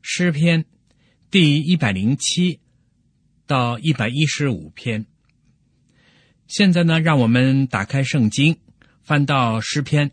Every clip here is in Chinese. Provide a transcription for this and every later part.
诗篇第107到115篇。现在呢，让我们打开圣经，翻到诗篇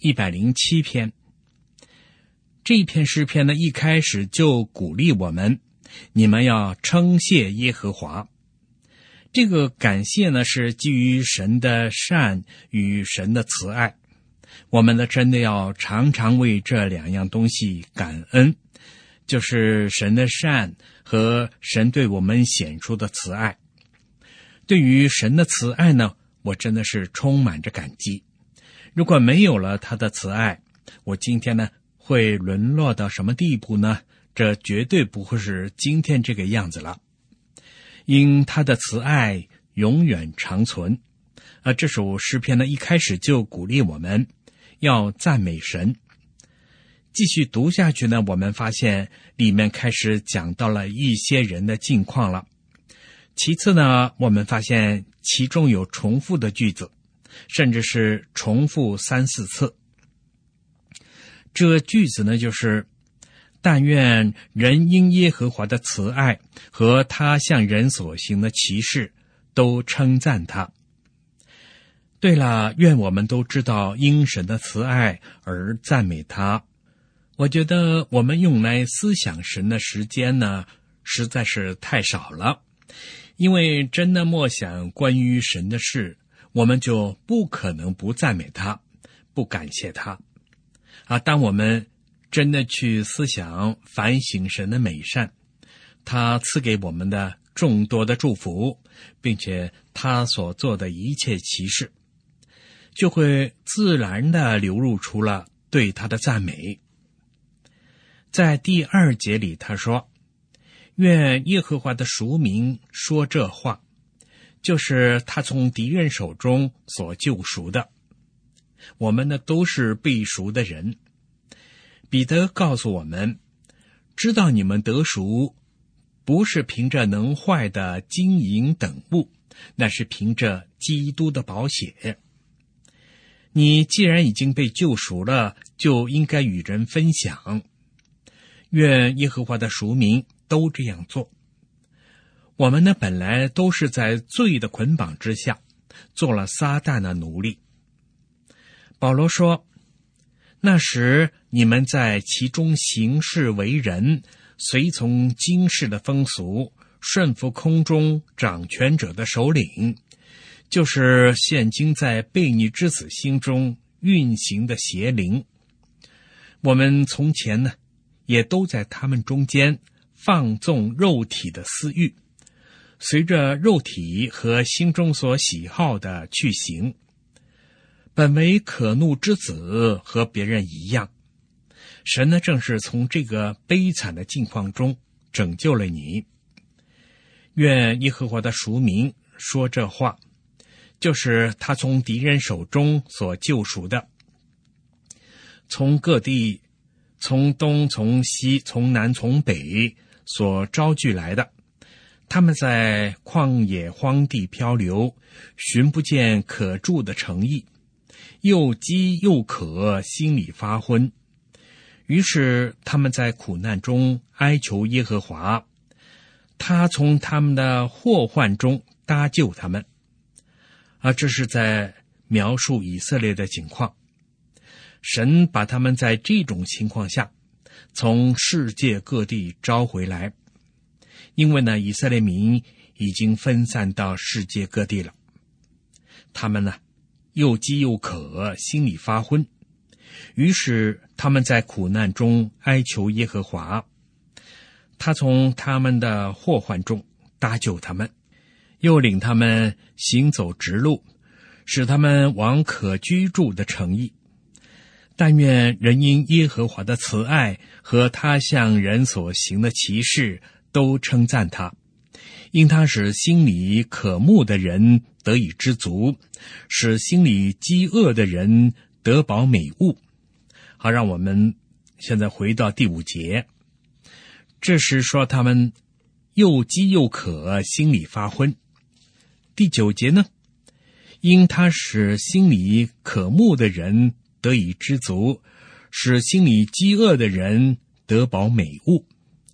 107篇。这一篇诗篇呢，一开始就鼓励我们，你们要称谢耶和华。这个感谢呢，是基于神的善与神的慈爱。我们呢，真的要常常为这两样东西感恩，就是神的善和神对我们显出的慈爱。对于神的慈爱呢，我真的是充满着感激。如果没有了他的慈爱，我今天呢，会沦落到什么地步呢？这绝对不会是今天这个样子了。因他的慈爱永远长存。这首诗篇呢，一开始就鼓励我们要赞美神。继续读下去呢，我们发现里面开始讲到了一些人的境况了。其次呢，我们发现其中有重复的句子，甚至是重复3-4次。这句子呢，就是但愿人因耶和华的慈爱和他向人所行的奇事都称赞他。对了，愿我们都知道因神的慈爱而赞美他。我觉得我们用来思想神的时间呢，实在是太少了。因为真的默想关于神的事，我们就不可能不赞美他，不感谢他。当我们真的去思想反省神的美善，他赐给我们的众多的祝福，并且他所做的一切奇事，就会自然地流露出了对他的赞美。在第2节里他说，愿耶和华的赎民说这话，就是他从敌人手中所救赎的。我们呢，都是被赎的人。彼得告诉我们，知道你们得赎不是凭着能坏的金银等物，那是凭着基督的宝血。你既然已经被救赎了，就应该与人分享。愿耶和华的赎民都这样做。我们呢，本来都是在罪的捆绑之下，做了撒旦的奴隶。保罗说，那时你们在其中行事为人，随从今世的风俗，顺服空中掌权者的首领，就是现今在悖逆之子心中运行的邪灵。我们从前呢，也都在他们中间放纵肉体的私欲，随着肉体和心中所喜好的去行，本为可怒之子，和别人一样。神呢，正是从这个悲惨的境况中拯救了你。愿耶和华的赎民说这话，就是他从敌人手中所救赎的，从各地，从东从西，从南从北所招聚来的。他们在旷野荒地漂流，寻不见可住的城邑，又饥又渴，心里发昏。于是他们在苦难中哀求耶和华，他从他们的祸患中搭救他们。这是在描述以色列的情况。神把他们在这种情况下从世界各地招回来，因为呢，以色列民已经分散到世界各地了。他们呢，又饥又渴，心里发昏。于是他们在苦难中哀求耶和华，他从他们的祸患中搭救他们，又领他们行走直路，使他们往可居住的城邑。但愿人因耶和华的慈爱和他向人所行的奇事都称赞他，因他使心里渴慕的人得以知足，使心里饥饿的人得饱美物。好，让我们现在回到第5节。这是说他们又饥又渴，心里发昏。第9节呢，因他使心里渴慕的人得以知足，使心里饥饿的人得饱美物。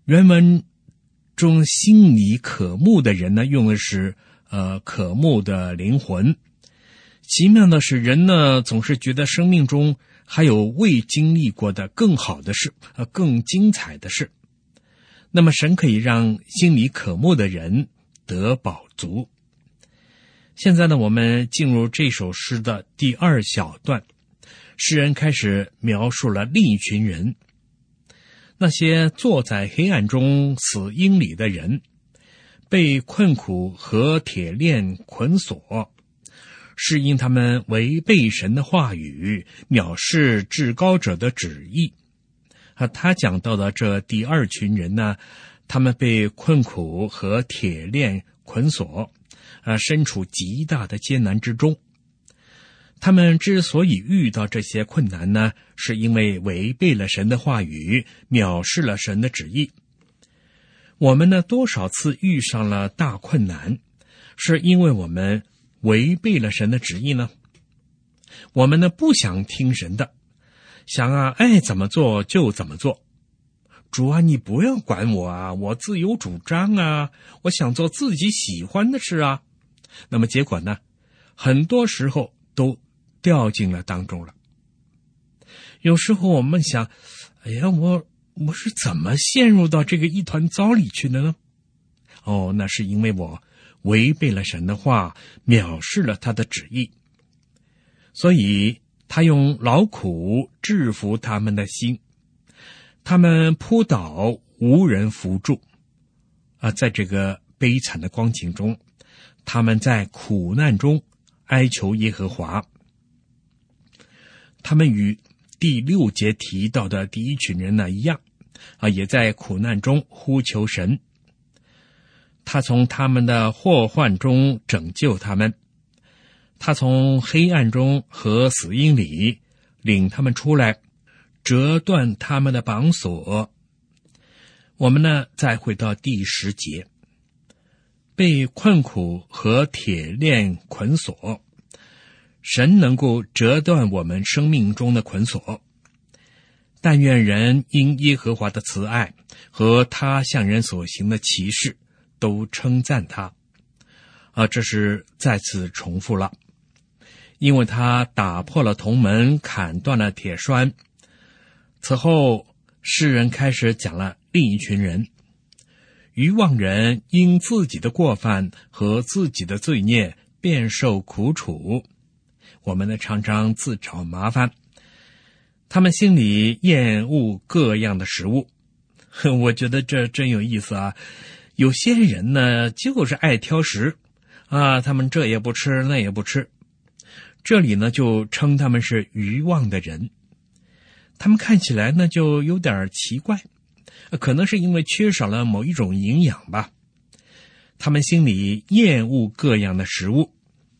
原文中心里渴慕的人呢，用的是渴慕的灵魂。奇妙的是，人呢总是觉得生命中还有未经历过的更好的事，更精彩的事。那么神可以让心里渴慕的人得饱足。现在呢，我们进入这首诗的第二小段，诗人开始描述了另一群人，那些坐在黑暗中死荫里的人，被困苦和铁链捆锁，是因他们违背神的话语，藐视至高者的旨意。他讲到的这第二群人呢，他们被困苦和铁链捆锁，身处极大的艰难之中。他们之所以遇到这些困难呢，是因为违背了神的话语，藐视了神的旨意。我们呢，多少次遇上了大困难，是因为我们违背了神的旨意呢？我们呢，不想听神的，想爱怎么做就怎么做。主啊，你不要管我啊，我自有主张啊，我想做自己喜欢的事啊。那么结果呢，很多时候都掉进了当中了。有时候我们想，哎呀，我是怎么陷入到这个一团糟里去的呢？那是因为我违背了神的话，藐视了他的旨意。所以他用劳苦制服他们的心，他们扑倒无人扶助。在这个悲惨的光景中，他们在苦难中哀求耶和华。他们与第6节提到的第一群人呢一样，也在苦难中呼求神。他从他们的祸患中拯救他们，他从黑暗中和死荫里领他们出来，折断他们的绑索。我们呢，再回到第10节，被困苦和铁链捆锁，神能够折断我们生命中的捆锁。但愿人因耶和华的慈爱和他向人所行的奇事都称赞他。这是再次重复了，因为他打破了铜门，砍断了铁栓。此后诗人开始讲了另一群人，愚妄人因自己的过犯和自己的罪孽便受苦楚。我们呢，常常自找麻烦，他们心里厌恶各样的食物。我觉得这真有意思啊！有些人呢，就是爱挑食他们这也不吃，那也不吃。这里呢，就称他们是愚妄的人。他们看起来呢，就有点奇怪，可能是因为缺少了某一种营养吧。他们心里厌恶各样的食物，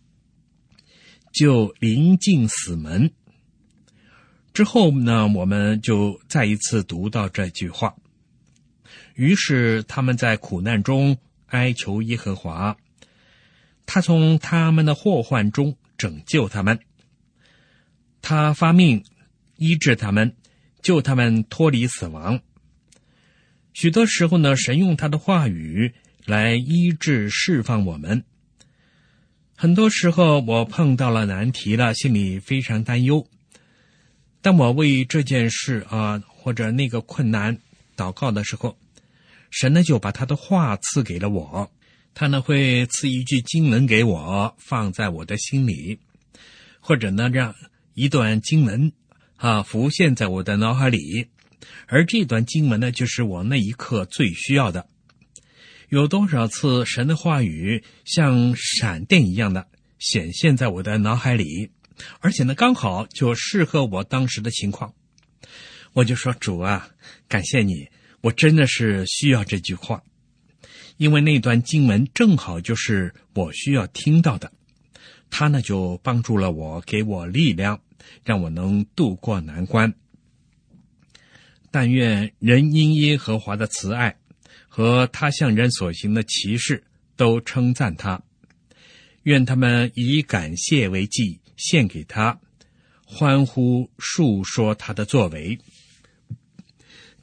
就临近死门。之后呢，我们就再一次读到这句话。于是他们在苦难中哀求耶和华，他从他们的祸患中拯救他们，他发命医治他们，救他们脱离死亡。许多时候呢，神用他的话语来医治释放我们。很多时候我碰到了难题了，心里非常担忧。当我为这件事或者那个困难祷告的时候，神呢就把他的话赐给了我，他呢会赐一句经文给我，放在我的心里，或者呢让一段经文浮现在我的脑海里，而这段经文呢就是我那一刻最需要的。有多少次神的话语像闪电一样的显现在我的脑海里，而且呢刚好就适合我当时的情况，我就说，主啊，感谢你，我真的是需要这句话，因为那段经文正好就是我需要听到的。它呢就帮助了我，给我力量，让我能度过难关。但愿人因耶和华的慈爱和他向人所行的奇事都称赞他，愿他们以感谢为祭献给他，欢呼述说他的作为。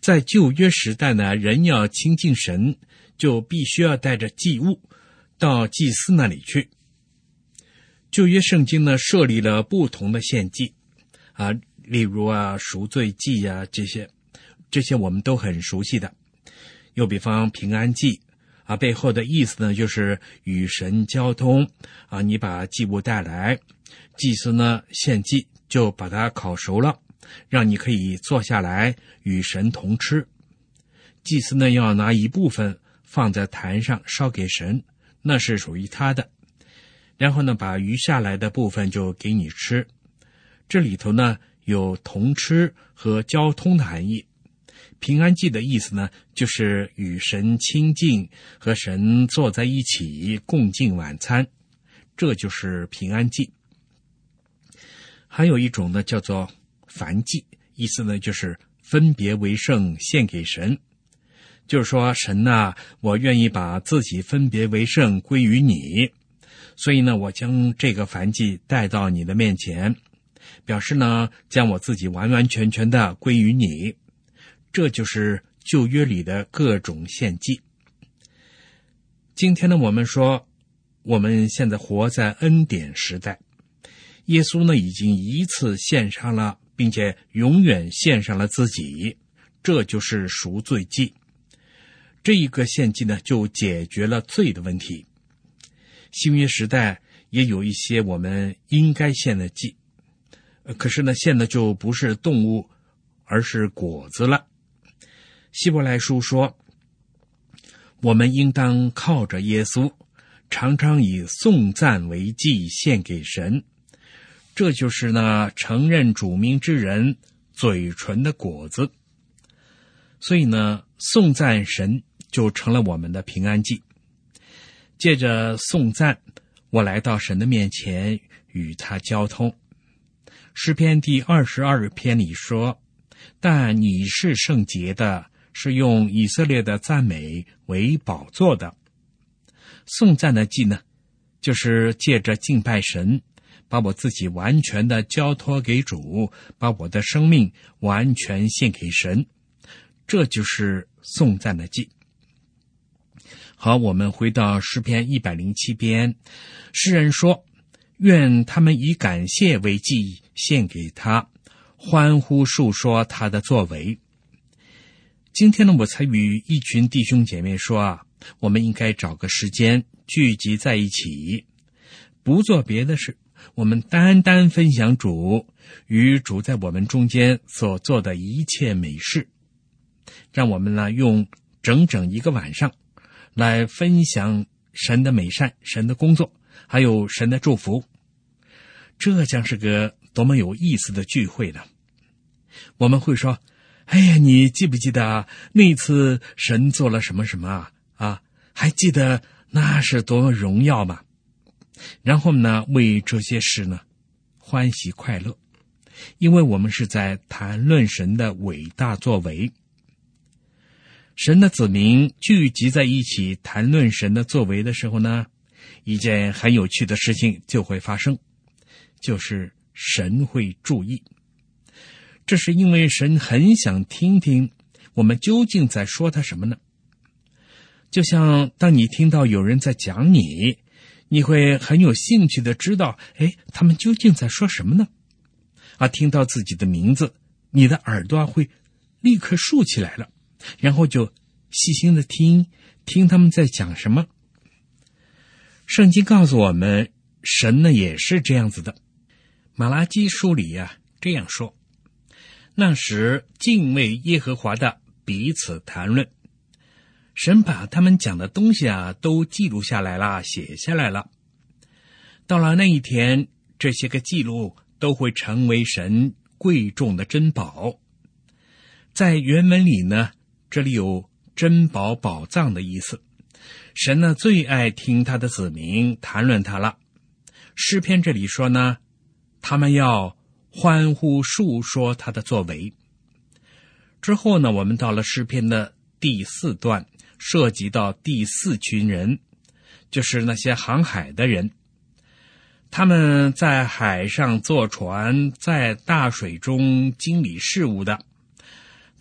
在旧约时代呢，人要亲近神，就必须要带着祭物到祭司那里去。旧约圣经呢，设立了不同的献祭例如赎罪祭这些我们都很熟悉的。又比方平安祭背后的意思呢，就是与神交通你把祭物带来，祭司呢献祭就把它烤熟了，让你可以坐下来与神同吃。祭司呢要拿一部分放在坛上烧给神，那是属于他的，然后呢把余下来的部分就给你吃。这里头呢有同吃和交通的含义。平安祭的意思呢，就是与神亲近，和神坐在一起共进晚餐，这就是平安祭。还有一种呢叫做燔祭，意思呢就是分别为圣献给神，就是说神我愿意把自己分别为圣归于你，所以呢我将这个燔祭带到你的面前，表示呢将我自己完完全全的归于你。这就是旧约里的各种献祭。今天呢，我们说我们现在活在恩典时代，耶稣呢已经一次献上了，并且永远献上了自己，这就是赎罪祭。这一个献祭呢，就解决了罪的问题。新约时代也有一些我们应该献的祭，可是呢，献的就不是动物，而是果子了。希伯来书说，我们应当靠着耶稣，常常以颂赞为祭献给神，这就是呢承认主名之人嘴唇的果子。所以呢，颂赞神就成了我们的平安祭。借着颂赞，我来到神的面前与他交通。诗篇第22篇里说，但你是圣洁的，是用以色列的赞美为宝座的。颂赞的祭呢，就是借着敬拜神，把我自己完全的交托给主，把我的生命完全献给神，这就是颂赞的祭。好，我们回到诗篇107篇，诗人说，愿他们以感谢为祭献给他，欢呼述说他的作为。今天呢，我才与一群弟兄姐妹说我们应该找个时间聚集在一起，不做别的事，我们单单分享主与主在我们中间所做的一切美事。让我们呢用整整一个晚上来分享神的美善，神的工作，还有神的祝福。这将是个多么有意思的聚会呢。我们会说，哎呀，你记不记得那次神做了什么什么还记得那是多么荣耀吗？然后呢，为这些事呢欢喜快乐，因为我们是在谈论神的伟大作为。神的子民聚集在一起谈论神的作为的时候呢，一件很有趣的事情就会发生，就是神会注意。这是因为神很想听听我们究竟在说他什么呢？就像当你听到有人在讲你，你会很有兴趣的知道，他们究竟在说什么呢？听到自己的名字，你的耳朵会立刻竖起来了，然后就细心的听他们在讲什么。圣经告诉我们，神呢也是这样子的。马拉基书里这样说，那时敬畏耶和华的彼此谈论，神把他们讲的东西都记录下来了，写下来了。到了那一天，这些个记录都会成为神贵重的珍宝。在原文里呢，这里有珍宝宝藏的意思。神呢最爱听他的子民谈论他了。诗篇这里说呢，他们要欢呼述说他的作为。之后呢，我们到了诗篇的第4段，涉及到第4群人，就是那些航海的人。他们在海上坐船，在大水中经理事务的，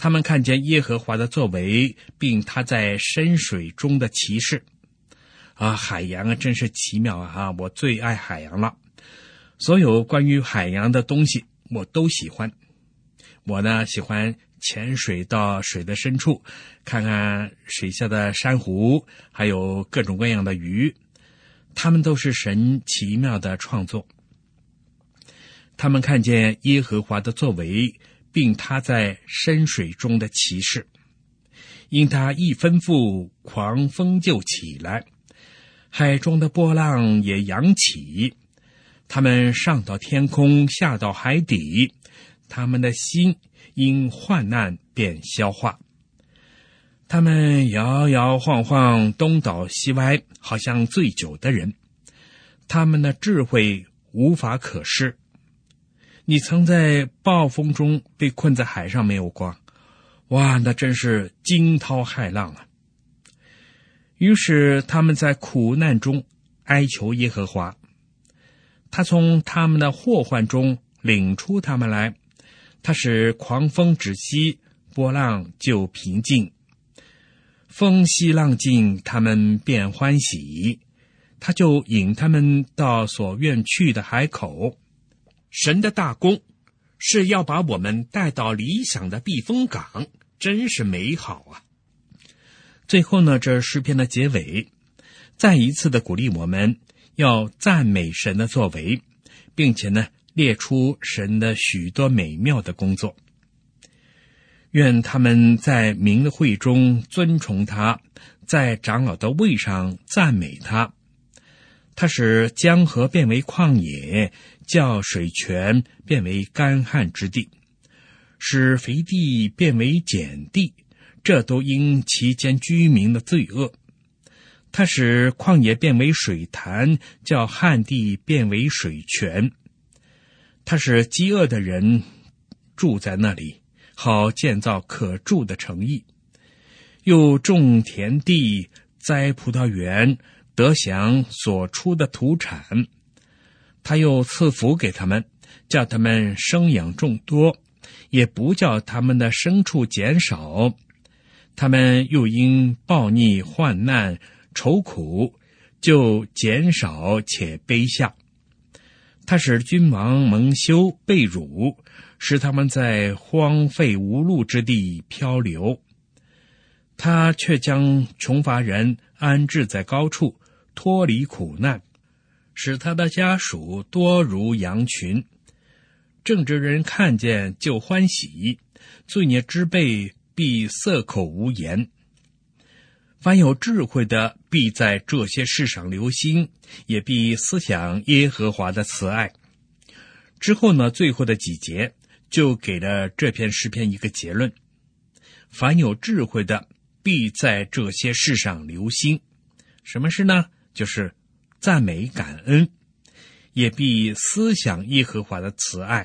他们看见耶和华的作为，并他在深水中的奇事。海洋啊，真是奇妙啊！我最爱海洋了。所有关于海洋的东西，我都喜欢。我呢，喜欢潜水到水的深处，看看水下的珊瑚，还有各种各样的鱼。它们都是神奇妙的创作。他们看见耶和华的作为，并他在深水中的奇事。因他一吩咐，狂风就起来，海中的波浪也扬起。他们上到天空，下到海底，他们的心因患难便消化。他们摇摇晃晃，东倒西歪，好像醉酒的人。他们的智慧无法可施。你曾在暴风中被困在海上没有过？哇，那真是惊涛骇浪啊！于是他们在苦难中哀求耶和华，他从他们的祸患中领出他们来，他使狂风止息，波浪就平静。风息浪静，他们便欢喜，他就引他们到所愿去的海口。神的大功是要把我们带到理想的避风港，真是美好啊！最后呢，这诗篇的结尾再一次的鼓励我们要赞美神的作为，并且呢，列出神的许多美妙的工作。愿他们在明的会中尊崇他，在长老的位上赞美他。他使江河变为旷野，叫水泉变为干旱之地，使肥地变为碱地，这都因其间居民的罪恶。他使旷野变为水潭，叫旱地变为水泉。他使饥饿的人住在那里，好建造可住的城邑，又种田地，栽葡萄园，得享所出的土产。他又赐福给他们，叫他们生养众多，也不叫他们的牲畜减少。他们又因暴逆患难愁苦，就减少且卑下。他使君王蒙羞被辱，使他们在荒废无路之地漂流。他却将穷乏人安置在高处，脱离苦难，使他的家属多如羊群。正直人看见就欢喜，罪孽之辈必塞口无言。凡有智慧的必在这些事上留心，也必思想耶和华的慈爱。之后呢，最后的几节就给了这篇诗篇一个结论：凡有智慧的必在这些事上留心。什么事呢？就是赞美感恩，也必思想耶和华的慈爱。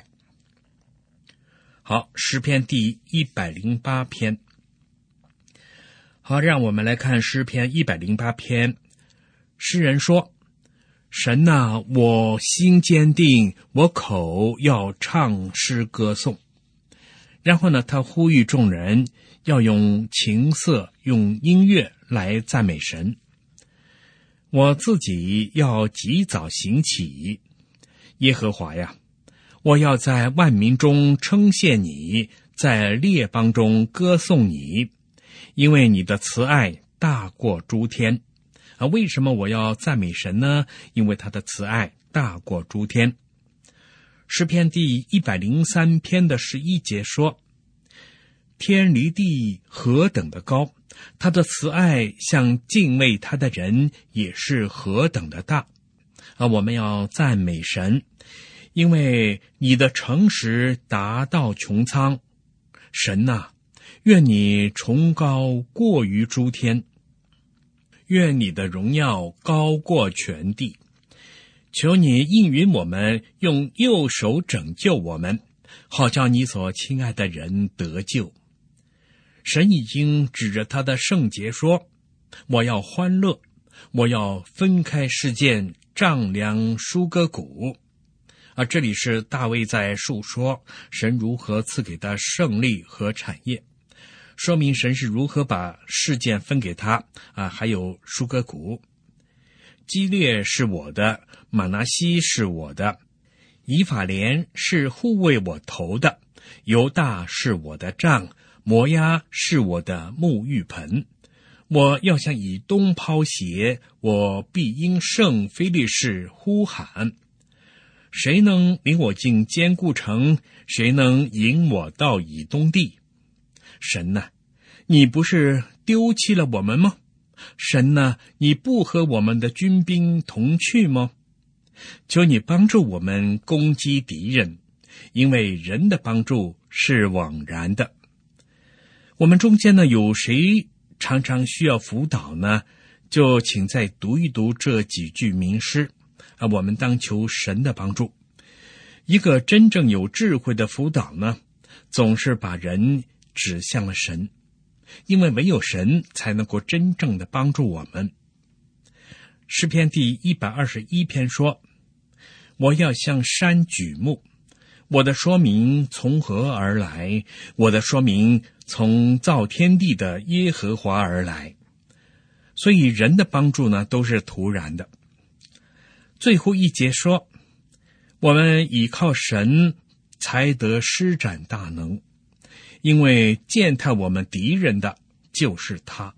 好，诗篇第108篇。好，让我们来看诗篇108篇。诗人说：神哪，我心坚定，我口要唱诗歌颂。然后呢，他呼吁众人要用琴瑟，用音乐来赞美神。我自己要及早行起，耶和华呀，我要在万民中称谢你，在列邦中歌颂你，因为你的慈爱大过诸天。为什么我要赞美神呢？因为他的慈爱大过诸天。诗篇第103篇的11节说：天离地何等的高，他的慈爱向敬畏他的人也是何等的大。我们要赞美神，因为你的诚实达到穹苍。神哪，愿你崇高过于诸天，愿你的荣耀高过全地。求你应允我们，用右手拯救我们，好叫你所亲爱的人得救。神已经指着他的圣洁说：我要欢乐，我要分开事件，丈量舒歌鼓。这里是大卫在述说神如何赐给他胜利和产业。 说明神是如何把事件分给他还有舒歌谷。基列是我的，马拿西是我的，以法莲是护卫我头的，犹大是我的杖，摩押是我的沐浴盆。我要向以东抛鞋，我必因圣非利士呼喊。谁能领我进坚固城？谁能引我到以东地？神哪，你不是丢弃了我们吗？神哪，你不和我们的军兵同去吗？求你帮助我们攻击敌人，因为人的帮助是枉然的。我们中间呢，有谁常常需要辅导呢？就请再读一读这几句名诗我们当求神的帮助。一个真正有智慧的辅导呢，总是把人指向了神，因为唯有神才能够真正的帮助我们。诗篇第121篇说，我要向山举目，我的说明从何而来？我的说明从造天地的耶和华而来。所以人的帮助呢，都是突然的。最后一节说，我们倚靠神才得施展大能，因为践踏我们敌人的就是他。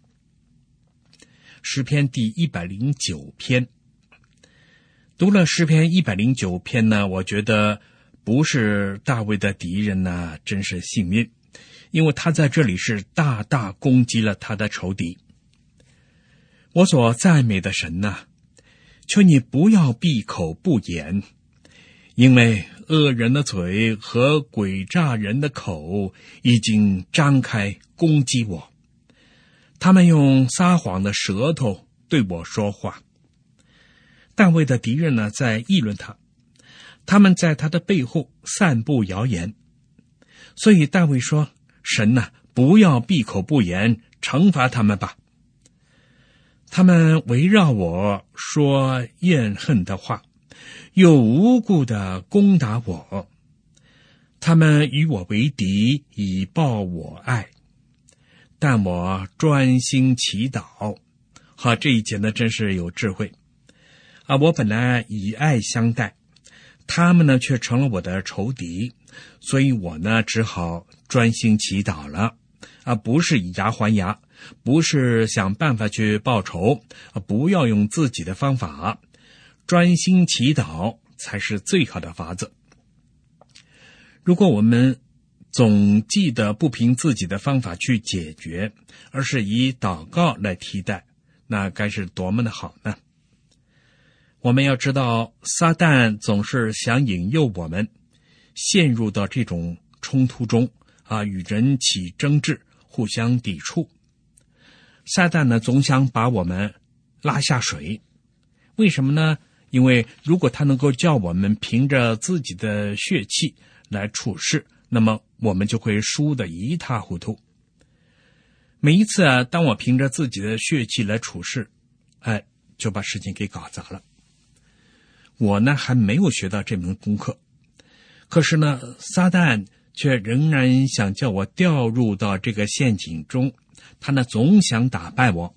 诗篇第109篇，读了诗篇109篇呢，我觉得不是大卫的敌人呢，真是幸运，因为他在这里是大大攻击了他的仇敌。我所赞美的神呢，求你不要闭口不言，因为恶人的嘴和诡诈人的口已经张开攻击我，他们用撒谎的舌头对我说话。大卫的敌人呢，在议论他，他们在他的背后散布谣言。所以大卫说，神哪，不要闭口不言，惩罚他们吧。他们围绕我说怨恨的话，又无故的攻打我，他们与我为敌，以报我爱，但我专心祈祷。这一节呢，真是有智慧我本来以爱相待，他们呢却成了我的仇敌，所以我呢只好专心祈祷了不是以牙还牙，不是想办法去报仇不要用自己的方法，专心祈祷才是最好的法子。如果我们总记得不凭自己的方法去解决，而是以祷告来替代，那该是多么的好呢？我们要知道，撒旦总是想引诱我们陷入到这种冲突中与人起争执，互相抵触。撒旦呢，总想把我们拉下水。为什么呢？因为如果他能够叫我们凭着自己的血气来处事，那么我们就会输得一塌糊涂。每一次当我凭着自己的血气来处事，就把事情给搞砸了。我呢，还没有学到这门功课，可是呢，撒旦却仍然想叫我掉入到这个陷阱中，他呢总想打败我。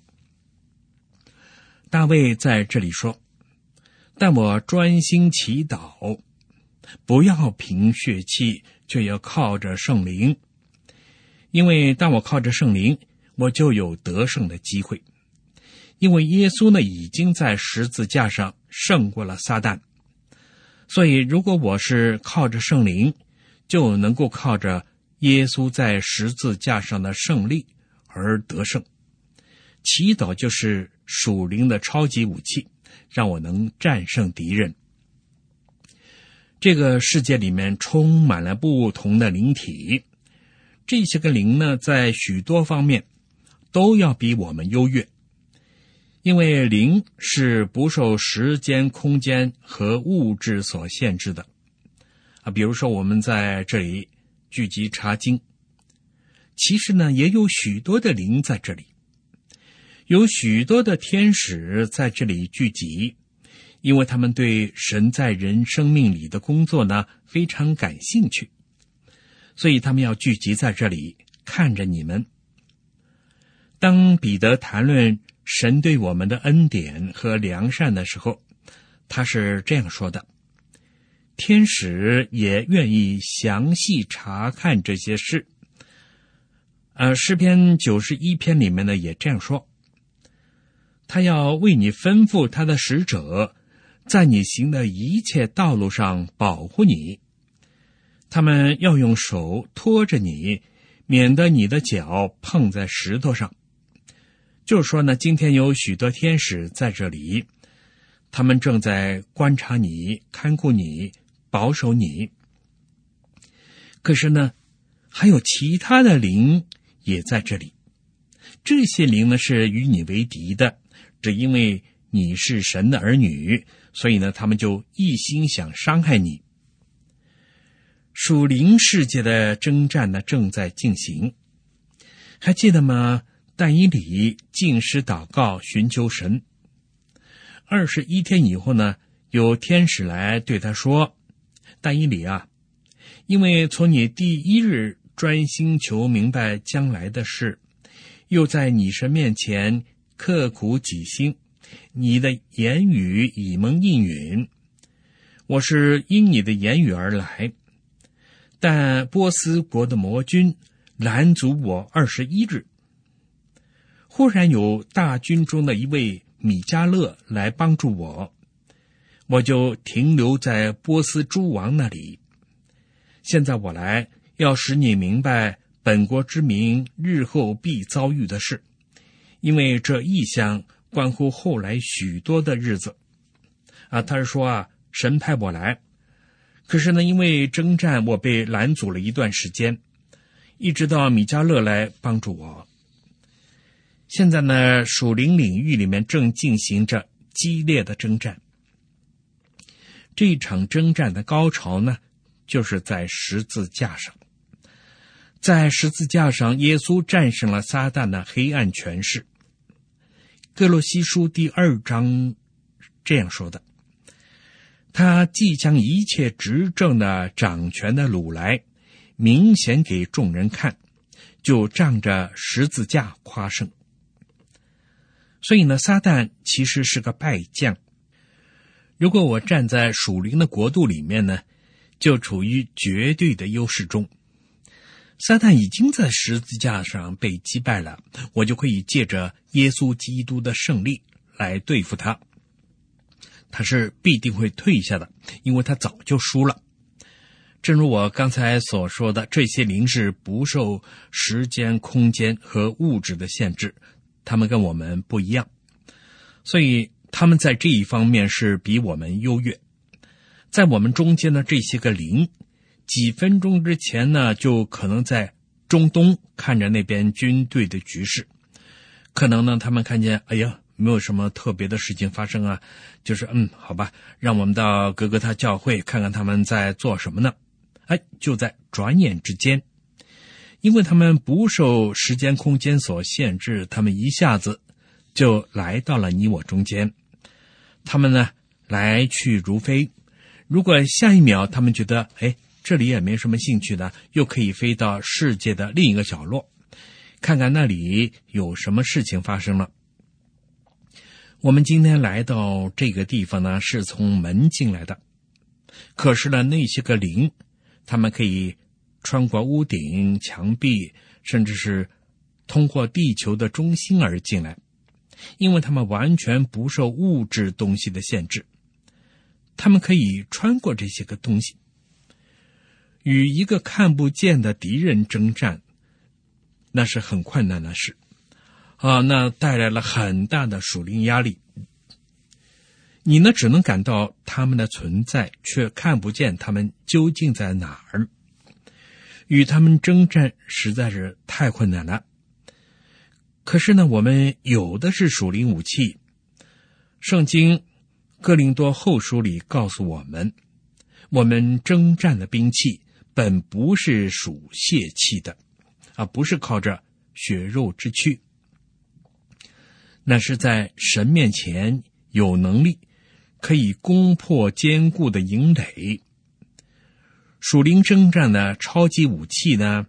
大卫在这里说，但我专心祈祷，不要凭血气，却要靠着圣灵，因为当我靠着圣灵，我就有得胜的机会。因为耶稣呢已经在十字架上胜过了撒旦，所以如果我是靠着圣灵，就能够靠着耶稣在十字架上的胜利而得胜。祈祷就是属灵的超级武器，让我能战胜敌人。这个世界里面充满了不同的灵体，这些个灵呢，在许多方面都要比我们优越，因为灵是不受时间、空间和物质所限制的比如说我们在这里聚集查经，其实呢也有许多的灵在这里，有许多的天使在这里聚集，因为他们对神在人生命里的工作呢非常感兴趣，所以他们要聚集在这里看着你们。当彼得谈论神对我们的恩典和良善的时候，他是这样说的：天使也愿意详细查看这些事。诗篇91篇里面呢也这样说，他要为你吩咐他的使者，在你行的一切道路上保护你，他们要用手托着你，免得你的脚碰在石头上。就是说呢，今天有许多天使在这里，他们正在观察你，看顾你，保守你。可是呢，还有其他的灵也在这里，这些灵呢是与你为敌的，只因为你是神的儿女，所以呢他们就一心想伤害你。属灵世界的征战呢正在进行，还记得吗？但以理禁食祷告寻求神，21天以后呢，有天使来对他说：但以理啊，因为从你第一日专心求明白将来的事，又在你神面前刻苦己心，你的言语已蒙应允，我是因你的言语而来。但波斯国的魔军拦阻我21日，忽然有大军中的一位米迦勒来帮助我，我就停留在波斯诸王那里。现在我来，要使你明白本国之民日后必遭遇的事，因为这异象关乎后来许多的日子。他是说神派我来，可是呢，因为征战我被拦阻了一段时间，一直到米迦勒来帮助我。现在呢，属灵领域里面正进行着激烈的征战。这一场征战的高潮呢，就是在十字架上。在十字架上，耶稣战胜了撒旦的黑暗权势。哥罗西书第2章这样说的：他既将一切执政的掌权的掳来，明显给众人看，就仗着十字架夸胜。所以呢，撒旦其实是个败将。如果我站在属灵的国度里面呢，就处于绝对的优势中。撒旦已经在十字架上被击败了，我就可以借着耶稣基督的胜利来对付他。他是必定会退下的，因为他早就输了。正如我刚才所说的，这些灵是不受时间、空间和物质的限制，他们跟我们不一样，所以他们在这一方面是比我们优越。在我们中间的这些个灵，几分钟之前呢，就可能在中东看着那边军队的局势，可能呢他们看见没有什么特别的事情发生就是好吧，让我们到哥哥他教会看看他们在做什么呢。就在转眼之间，因为他们不受时间空间所限制，他们一下子就来到了你我中间。他们呢来去如飞，如果下一秒他们觉得这里也没什么兴趣的，又可以飞到世界的另一个角落，看看那里有什么事情发生了。我们今天来到这个地方呢，是从门进来的，可是呢，那些个灵，他们可以穿过屋顶、墙壁，甚至是通过地球的中心而进来，因为他们完全不受物质东西的限制，他们可以穿过这些个东西，与一个看不见的敌人征战，那是很困难的事那带来了很大的属灵压力。你呢，只能感到他们的存在，却看不见他们究竟在哪儿。与他们征战实在是太困难了。可是呢，我们有的是属灵武器。圣经哥林多后书里告诉我们，我们征战的兵器本不是属血气的，不是靠着血肉之躯，那是在神面前有能力，可以攻破坚固的营垒。属灵征战的超级武器呢，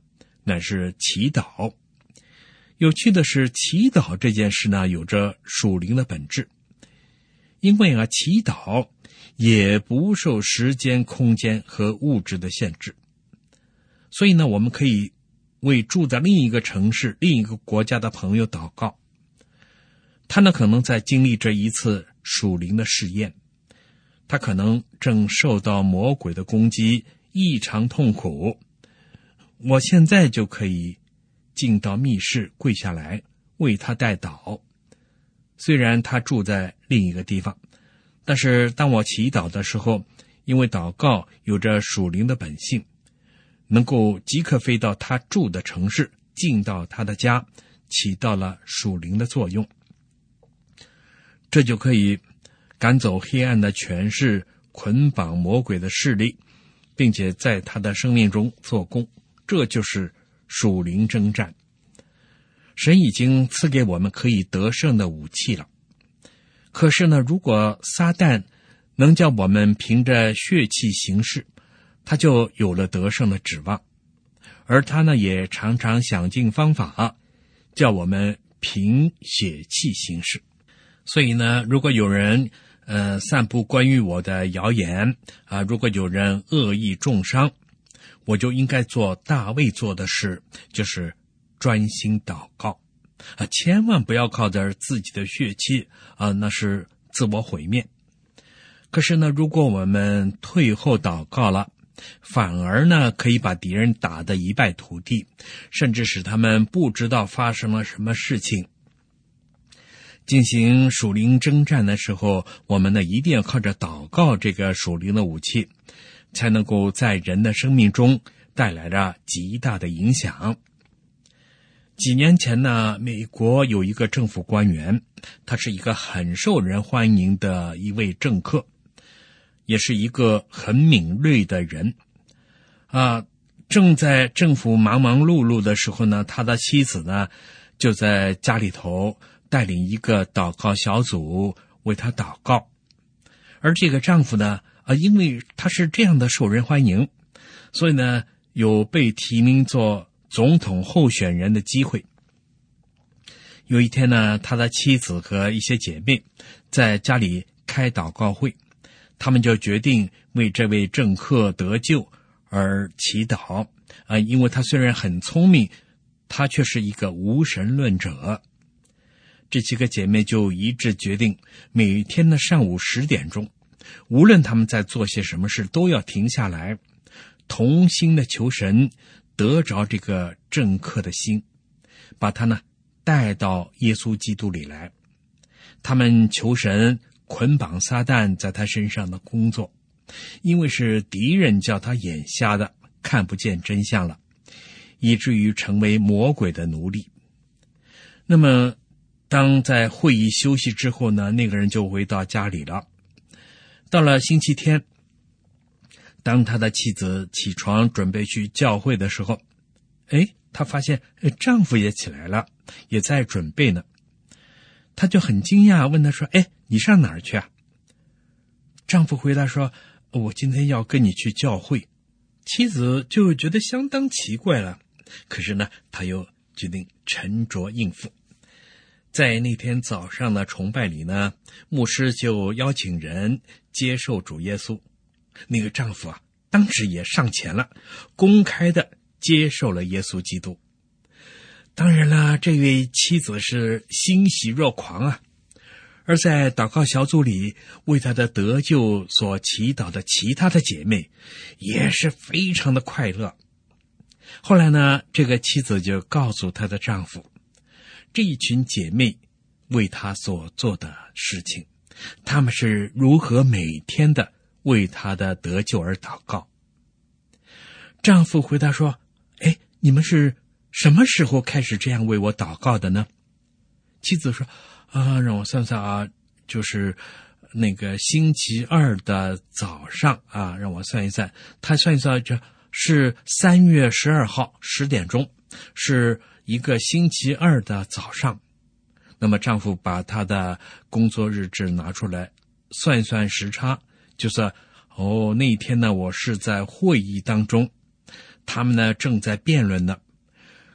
乃是祈祷。有趣的是，祈祷这件事呢，有着属灵的本质，因为祈祷也不受时间、空间和物质的限制。所以呢，我们可以为住在另一个城市、另一个国家的朋友祷告。他呢，可能在经历这一次属灵的试验，他可能正受到魔鬼的攻击，异常痛苦。我现在就可以进到密室，跪下来为他代祷。虽然他住在另一个地方，但是当我祈祷的时候，因为祷告有着属灵的本性，能够即刻飞到他住的城市，进到他的家，起到了属灵的作用。这就可以赶走黑暗的权势，捆绑魔鬼的势力，并且在他的生命中做工。这就是属灵征战。神已经赐给我们可以得胜的武器了。可是呢，如果撒旦能叫我们凭着血气行事，他就有了得胜的指望。而他呢，也常常想尽方法叫我们凭血气行事。所以呢，如果有人散布关于我的谣言如果有人恶意重伤，我就应该做大卫做的事，就是专心祷告千万不要靠着自己的血气那是自我毁灭。可是呢，如果我们退后祷告了，反而呢可以把敌人打得一败涂地，甚至使他们不知道发生了什么事情。进行属灵征战的时候，我们呢一定要靠着祷告这个属灵的武器，才能够在人的生命中带来着极大的影响。几年前呢，美国有一个政府官员，他是一个很受人欢迎的一位政客，也是一个很敏锐的人正在政府忙忙碌碌的时候呢，他的妻子呢就在家里头带领一个祷告小组为他祷告。而这个丈夫呢因为他是这样的受人欢迎，所以呢有被提名做总统候选人的机会。有一天呢，他的妻子和一些姐妹在家里开祷告会，他们就决定为这位政客得救而祈祷因为他虽然很聪明，他却是一个无神论者。这几个姐妹就一致决定，每天的上午10点钟，无论他们在做些什么事，都要停下来，同心的求神得着这个政客的心，把他呢带到耶稣基督里来。他们求神捆绑撒旦在他身上的工作，因为是敌人叫他眼瞎的，看不见真相了，以至于成为魔鬼的奴隶。那么当在会议休息之后呢，那个人就回到家里了。到了星期天，当他的妻子起床准备去教会的时候，他发现丈夫也起来了，也在准备呢。他就很惊讶，问他说，你上哪儿去啊？丈夫回答说，我今天要跟你去教会。妻子就觉得相当奇怪了，可是呢，他又决定沉着应付。在那天早上的崇拜里呢，牧师就邀请人接受主耶稣。那个丈夫当时也上前了，公开的接受了耶稣基督。当然了，这位妻子是欣喜若狂而在祷告小组里为他的得救所祈祷的其他的姐妹也是非常的快乐。后来呢，这个妻子就告诉她的丈夫这一群姐妹为她所做的事情，她们是如何每天的为她的得救而祷告。丈夫回答说，你们是什么时候开始这样为我祷告的呢？妻子说，让我算算就是那个星期二的早上让我算一算，他算一算，这是3月12号10点钟，是一个星期二的早上。那么丈夫把他的工作日志拿出来算一算时差，就算那一天呢，我是在会议当中，他们呢正在辩论呢，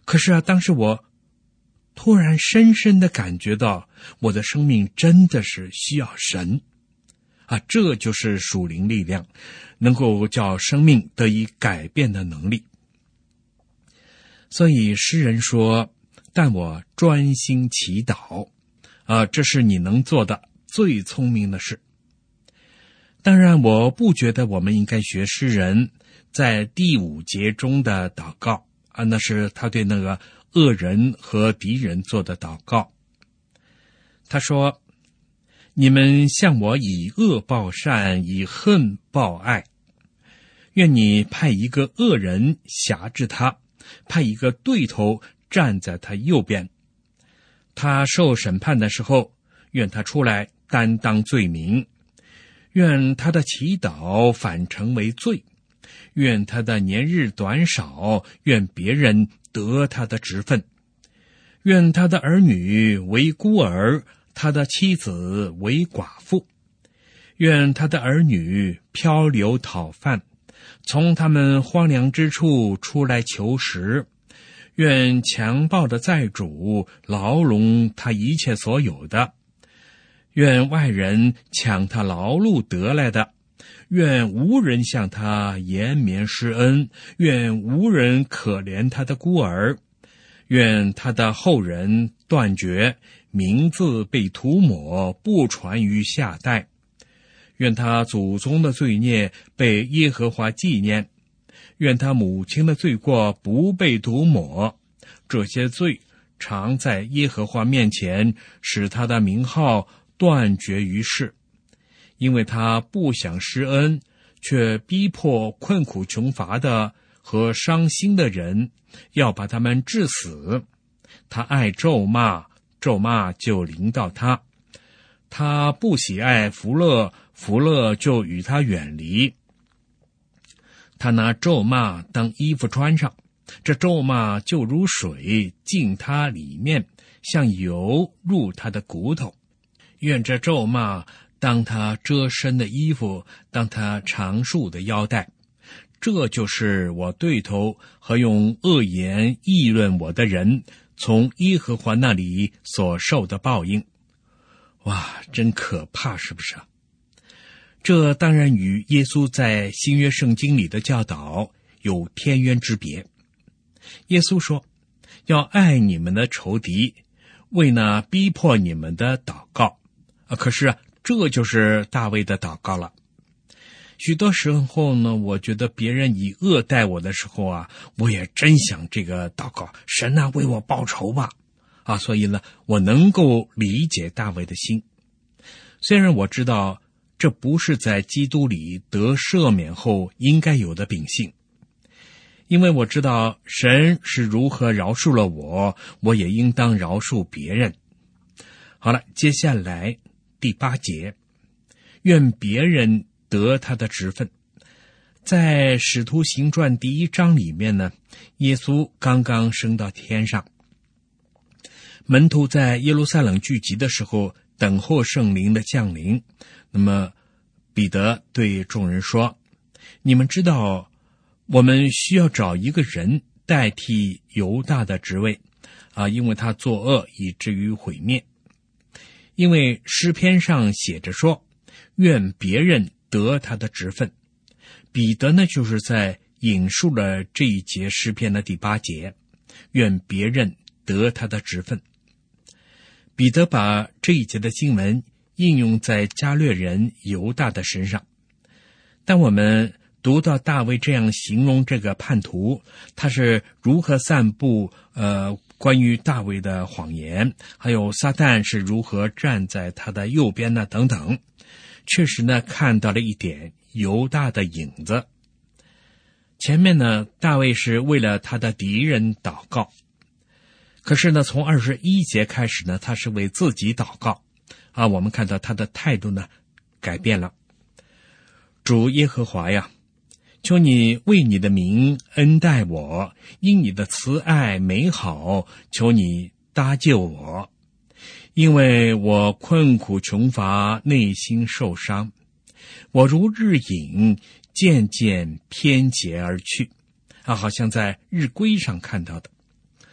可是当时我突然深深的感觉到，我的生命真的是需要神这就是属灵力量，能够叫生命得以改变的能力。所以诗人说，但我专心祈祷这是你能做的最聪明的事。当然我不觉得我们应该学诗人在第5节中的祷告那是他对那个恶人和敌人做的祷告。他说，你们向我以恶报善，以恨报爱，愿你派一个恶人辖制他，派一个对头站在他右边。他受审判的时候，愿他出来担当罪名，愿他的祈祷反成为罪，愿他的年日短少，愿别人得他的职分，愿他的儿女为孤儿，他的妻子为寡妇，愿他的儿女漂流讨饭，从他们荒凉之处出来求食，愿强暴的债主牢笼他一切所有的，愿外人抢他劳碌得来的，愿无人向他延绵施恩，愿无人可怜他的孤儿，愿他的后人断绝，名字被涂抹，不传于下代，愿他祖宗的罪孽被耶和华纪念，愿他母亲的罪过不被涂抹，这些罪常在耶和华面前，使他的名号断绝于世。因为他不想施恩，却逼迫困苦穷乏的和伤心的人，要把他们治死。他爱咒骂，咒骂就临到他。他不喜爱福乐，福乐就与他远离。他拿咒骂当衣服穿上，这咒骂就如水进他里面，像油入他的骨头。愿这咒骂当他遮身的衣服，当他长束的腰带。这就是我对头和用恶言议论我的人从耶和华那里所受的报应。哇，真可怕，是不是啊？这当然与耶稣在新约圣经里的教导有天渊之别。耶稣说，要爱你们的仇敌，为那逼迫你们的祷告。可是这就是大卫的祷告了。许多时候呢，我觉得别人以恶待我的时候我也真想这个祷告，神为我报仇吧。所以呢，我能够理解大卫的心。虽然我知道这不是在基督里得赦免后应该有的秉性，因为我知道神是如何饶恕了我，我也应当饶恕别人。好了，接下来第8节，愿别人得他的职分。在使徒行传第1章里面呢，耶稣刚刚升到天上，门徒在耶路撒冷聚集的时候，等候圣灵的降临。那么彼得对众人说，你们知道我们需要找一个人代替犹大的职位因为他作恶以至于毁灭。因为诗篇上写着说，愿别人得他的职分。彼得呢，就是在引述了这一节诗篇的第8节，愿别人得他的职分。彼得把这一节的经文应用在加略人犹大的身上。当我们读到大卫这样形容这个叛徒，他是如何散布关于大卫的谎言，还有撒旦是如何站在他的右边呢等等，确实呢看到了一点犹大的影子。前面呢，大卫是为了他的敌人祷告，可是呢从21节开始呢，他是为自己祷告我们看到他的态度呢改变了。主耶和华呀，求你为你的名恩待我，因你的慈爱美好，求你搭救我。因为我困苦穷乏，内心受伤，我如日影，渐渐偏斜而去好像在日晷上看到的。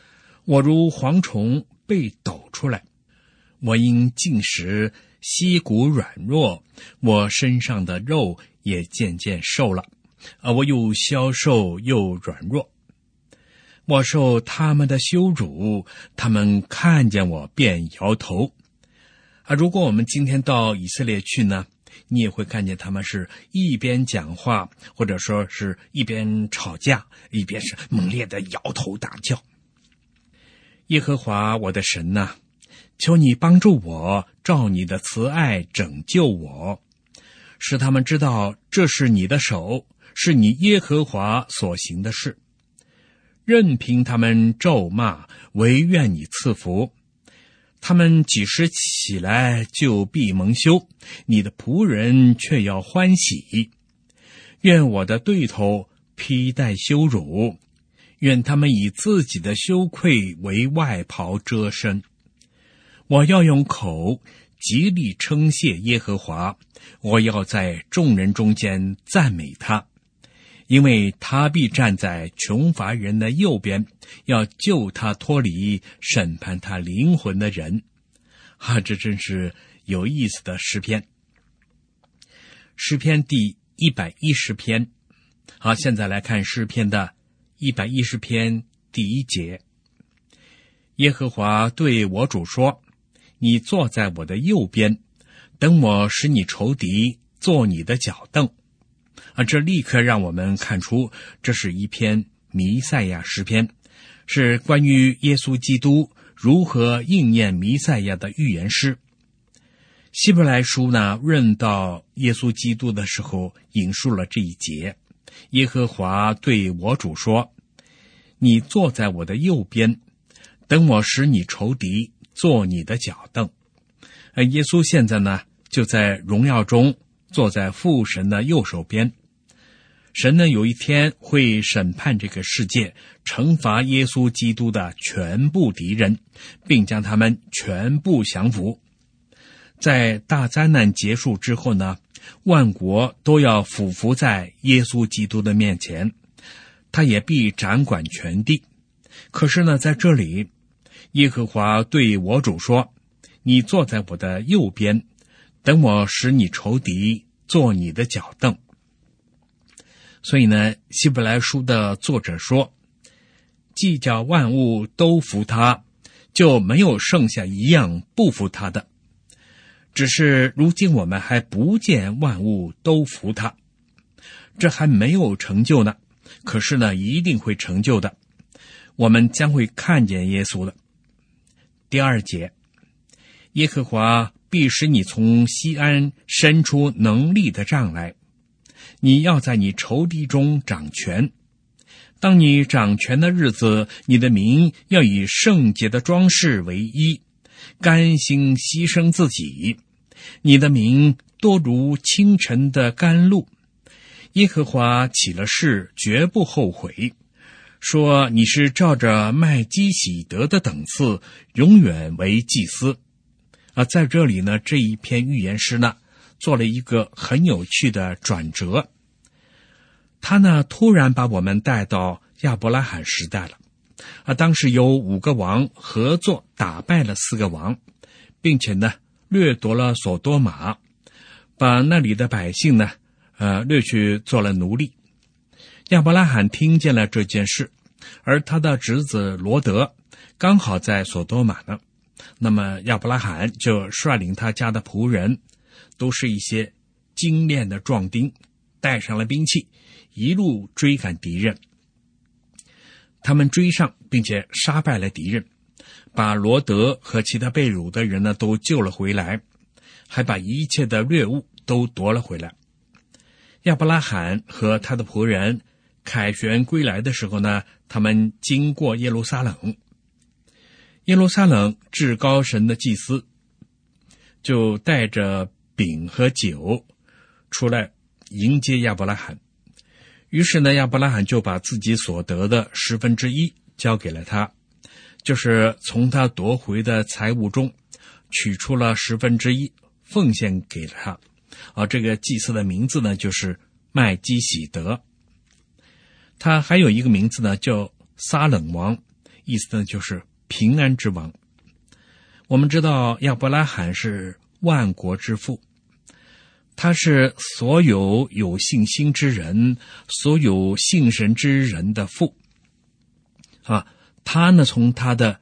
我如蝗虫被抖出来，我因进食，膝骨软弱，我身上的肉也渐渐瘦了，我又消瘦又软弱。我受他们的羞辱，他们看见我便摇头。如果我们今天到以色列去呢，你也会看见他们是一边讲话，或者说是一边吵架，一边是猛烈的摇头大叫。耶和华我的神哪，求你帮助我，照你的慈爱拯救我，使他们知道这是你的手，是你耶和华所行的事。任凭他们咒骂，唯愿你赐福。他们几时起来就必蒙羞，你的仆人却要欢喜。愿我的对头披戴羞辱，愿他们以自己的羞愧为外袍遮身。我要用口极力称谢耶和华，我要在众人中间赞美他，因为他必站在穷乏人的右边，要救他脱离审判他灵魂的人。这真是有意思的诗篇。诗篇第110篇。好，现在来看诗篇的110篇第1节。耶和华对我主说，你坐在我的右边，等我使你仇敌做你的脚凳。这立刻让我们看出，这是一篇弥赛亚诗篇，是关于耶稣基督如何应验弥赛亚的预言诗。希伯来书呢，论到耶稣基督的时候，引述了这一节。耶和华对我主说，你坐在我的右边，等我使你仇敌做你的脚凳。耶稣现在呢，就在荣耀中坐在父神的右手边。神呢，有一天会审判这个世界，惩罚耶稣基督的全部敌人，并将他们全部降服。在大灾难结束之后呢，万国都要俯伏在耶稣基督的面前，他也必掌管全地。可是呢，在这里，耶和华对我主说，你坐在我的右边，等我使你仇敌做你的脚凳。所以呢，希伯来书的作者说，既叫万物都服他，就没有剩下一样不服他的。只是如今我们还不见万物都服他，这还没有成就呢，可是呢，一定会成就的。我们将会看见耶稣的。第2节，耶和华必使你从西安伸出能力的杖来，你要在你仇敌中掌权。当你掌权的日子，你的民要以圣洁的装饰为衣，甘心牺牲自己。你的民多如清晨的甘露。耶和华起了誓，绝不后悔，说你是照着麦基洗德的等次，永远为祭司。在这里呢，这一篇预言诗呢，做了一个很有趣的转折。他呢，突然把我们带到亚伯拉罕时代了。当时有5个王合作打败了4个王，并且呢，掠夺了所多玛，把那里的百姓呢，掠去做了奴隶。亚伯拉罕听见了这件事，而他的侄子罗德刚好在所多玛呢。那么亚伯拉罕就率领他家的仆人，都是一些精练的壮丁，带上了兵器，一路追赶敌人。他们追上并且杀败了敌人，把罗德和其他被掳的人呢都救了回来，还把一切的掠物都夺了回来。亚伯拉罕和他的仆人凯旋归来的时候呢，他们经过耶路撒冷。耶路撒冷至高神的祭司就带着饼和酒出来迎接亚伯拉罕。于是呢，亚伯拉罕就把自己所得的1/10交给了他，就是从他夺回的财物中取出了1/10奉献给了他。这个祭司的名字呢，就是麦基洗德。他还有一个名字呢，叫撒冷王，意思呢就是平安之王。我们知道亚伯拉罕是万国之父，他是所有有信心之人，所有信神之人的父他呢从他的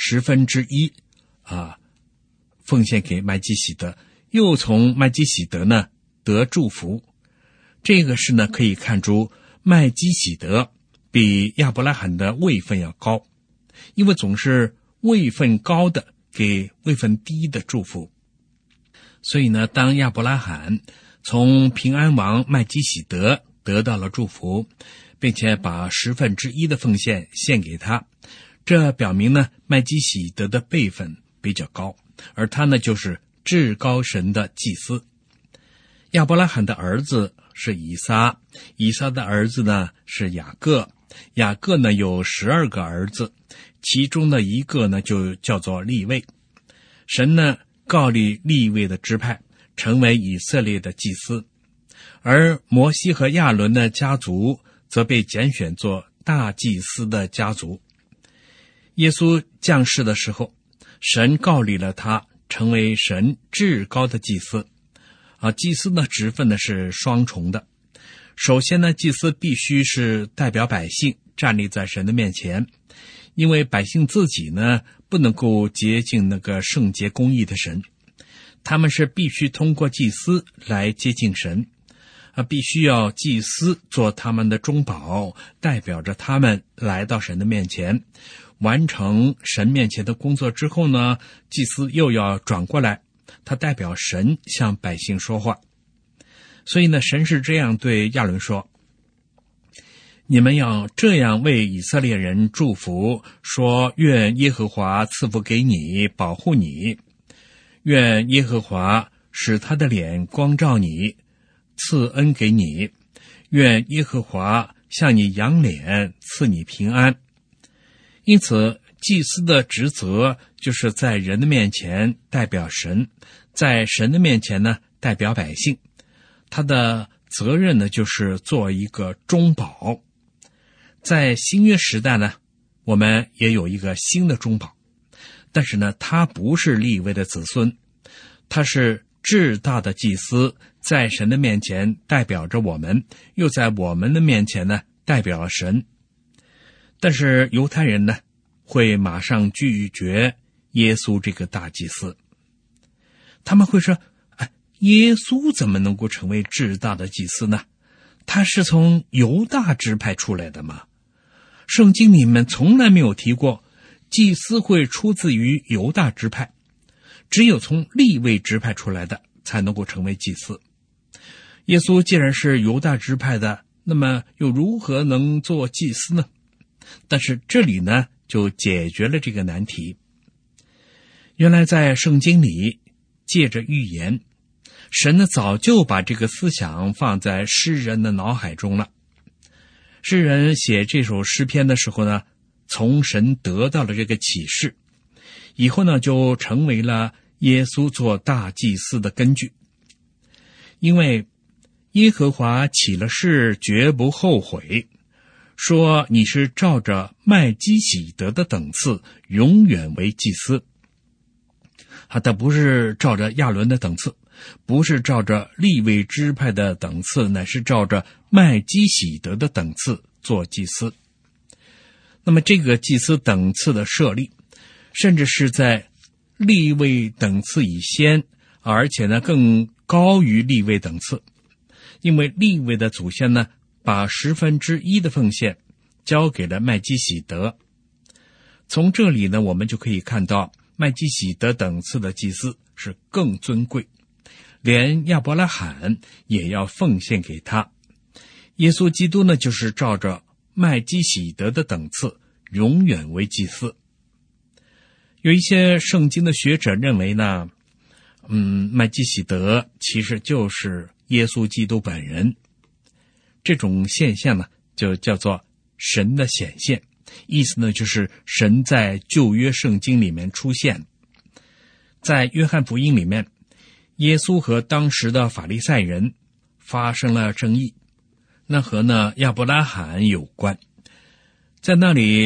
1/10奉献给麦基洗德，又从麦基洗德呢得祝福。这个是呢可以看出麦基洗德比亚伯拉罕的位分要高，因为总是位分高的给位分低的祝福。所以呢，当亚伯拉罕从平安王麦基洗德得到了祝福，并且把1/10的奉献献给他，这表明呢麦基洗德的辈分比较高，而他呢就是至高神的祭司。亚伯拉罕的儿子是以撒，以撒的儿子呢是雅各，雅各呢有12个儿子，其中的一个呢就叫做利未。神呢告立利未的支派成为以色列的祭司，而摩西和亚伦的家族则被拣选做大祭司的家族。耶稣降世的时候，神告立了他成为神至高的祭司。祭司呢职分呢是双重的。首先呢，祭司必须是代表百姓站立在神的面前，因为百姓自己呢不能够接近那个圣洁公义的神，他们是必须通过祭司来接近神，必须要祭司做他们的中保，代表着他们来到神的面前，完成神面前的工作之后呢，祭司又要转过来，他代表神向百姓说话。所以呢，神是这样对亚伦说，你们要这样为以色列人祝福，说愿耶和华赐福给你，保护你，愿耶和华使他的脸光照你，赐恩给你，愿耶和华向你扬脸，赐你平安。因此祭司的职责就是在人的面前代表神，在神的面前呢代表百姓。他的责任呢就是做一个中保。在新约时代呢，我们也有一个新的中保，但是呢他不是利未的子孙，他是至大的祭司，在神的面前代表着我们，又在我们的面前呢代表了神。但是犹太人呢会马上拒绝耶稣这个大祭司，他们会说，耶稣怎么能够成为至大的祭司呢？他是从犹大支派出来的吗？圣经里面从来没有提过祭司会出自于犹大支派，只有从利未支派出来的才能够成为祭司。耶稣既然是犹大支派的，那么又如何能做祭司呢？但是这里呢就解决了这个难题。原来在圣经里借着预言，神呢早就把这个思想放在诗人的脑海中了。诗人写这首诗篇的时候呢，从神得到了这个启示，以后呢就成为了耶稣做大祭司的根据。因为耶和华起了誓，绝不后悔，说你是照着麦基洗德的等次永远为祭司。他不是照着亚伦的等次，不是照着利未支派的等次，乃是照着麦基洗德的等次做祭司。那么这个祭司等次的设立，甚至是在利未等次以先，而且呢更高于利未等次，因为利未的祖先呢把1/10的奉献交给了麦基洗德。从这里呢我们就可以看到麦基洗德等次的祭司是更尊贵，连亚伯拉罕也要奉献给他。耶稣基督呢就是照着麦基洗德的等次永远为祭司。有一些圣经的学者认为呢，麦基洗德其实就是耶稣基督本人。这种现象呢就叫做神的显现，意思呢就是神在旧约圣经里面出现。在约翰福音里面，耶稣和当时的法利赛人发生了争议，那和亚伯拉罕有关。在那里，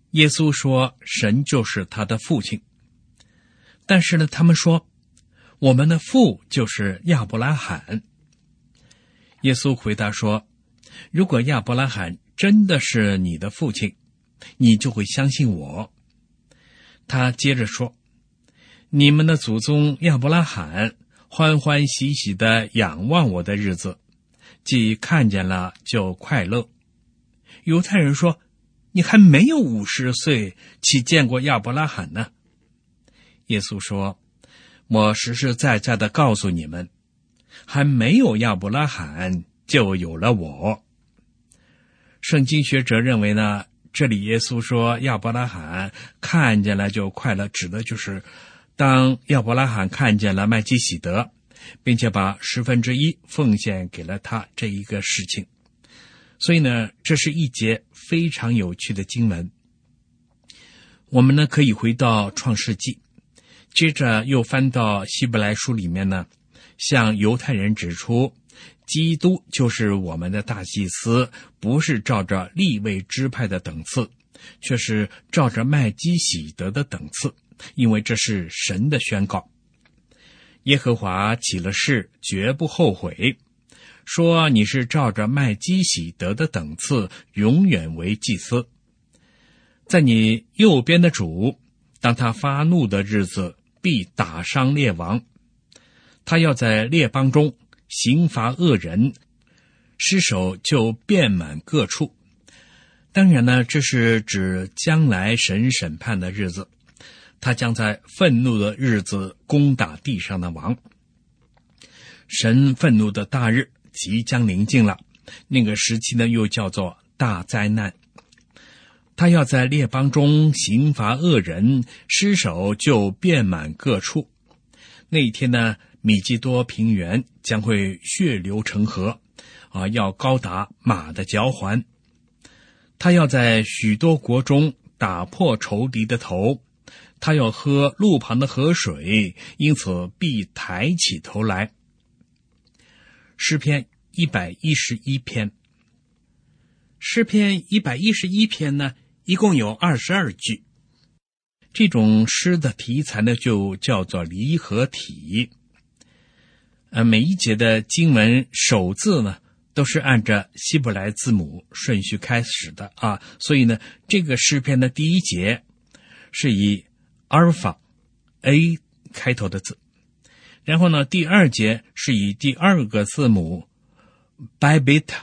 耶稣说神就是他的父亲，但是呢，他们说我们的父就是亚伯拉罕。耶稣回答说，如果亚伯拉罕真的是你的父亲，你就会相信我。他接着说，你们的祖宗亚伯拉罕欢欢喜喜地仰望我的日子，既看见了就快乐。犹太人说，你还没有50岁，岂见过亚伯拉罕呢？耶稣说，我实实在在地告诉你们，还没有亚伯拉罕就有了我。圣经学者认为呢，这里耶稣说亚伯拉罕看见了就快乐，指的就是当亚伯拉罕看见了麦基洗德，并且把1/10奉献给了他这一个事情。所以呢，这是一节非常有趣的经文。我们呢可以回到创世纪，接着又翻到希伯来书里面呢，向犹太人指出，基督就是我们的大祭司，不是照着利未支派的等次，却是照着麦基洗德的等次，因为这是神的宣告。耶和华起了誓，绝不后悔，说你是照着麦基洗德的等次，永远为祭司。在你右边的主，当他发怒的日子，必打伤列王。他要在列邦中刑罚恶人，尸首就遍满各处。当然呢，这是指将来神审判的日子，他将在愤怒的日子攻打地上的王。神愤怒的大日即将临近了，那个时期呢又叫做大灾难。他要在列邦中刑罚恶人，尸首就遍满各处。那一天呢，米基多平原将会血流成河，要高达马的脚环。他要在许多国中打破仇敌的头，他要喝路旁的河水，因此必抬起头来。诗篇111篇，诗篇111篇呢，一共有22句。这种诗的题材呢，就叫做离合体。每一节的经文首字呢，都是按照希伯来字母顺序开始的所以呢，这个诗篇的第一节是以阿尔法 A 开头的字，然后呢，第二节是以第二个字母 Beta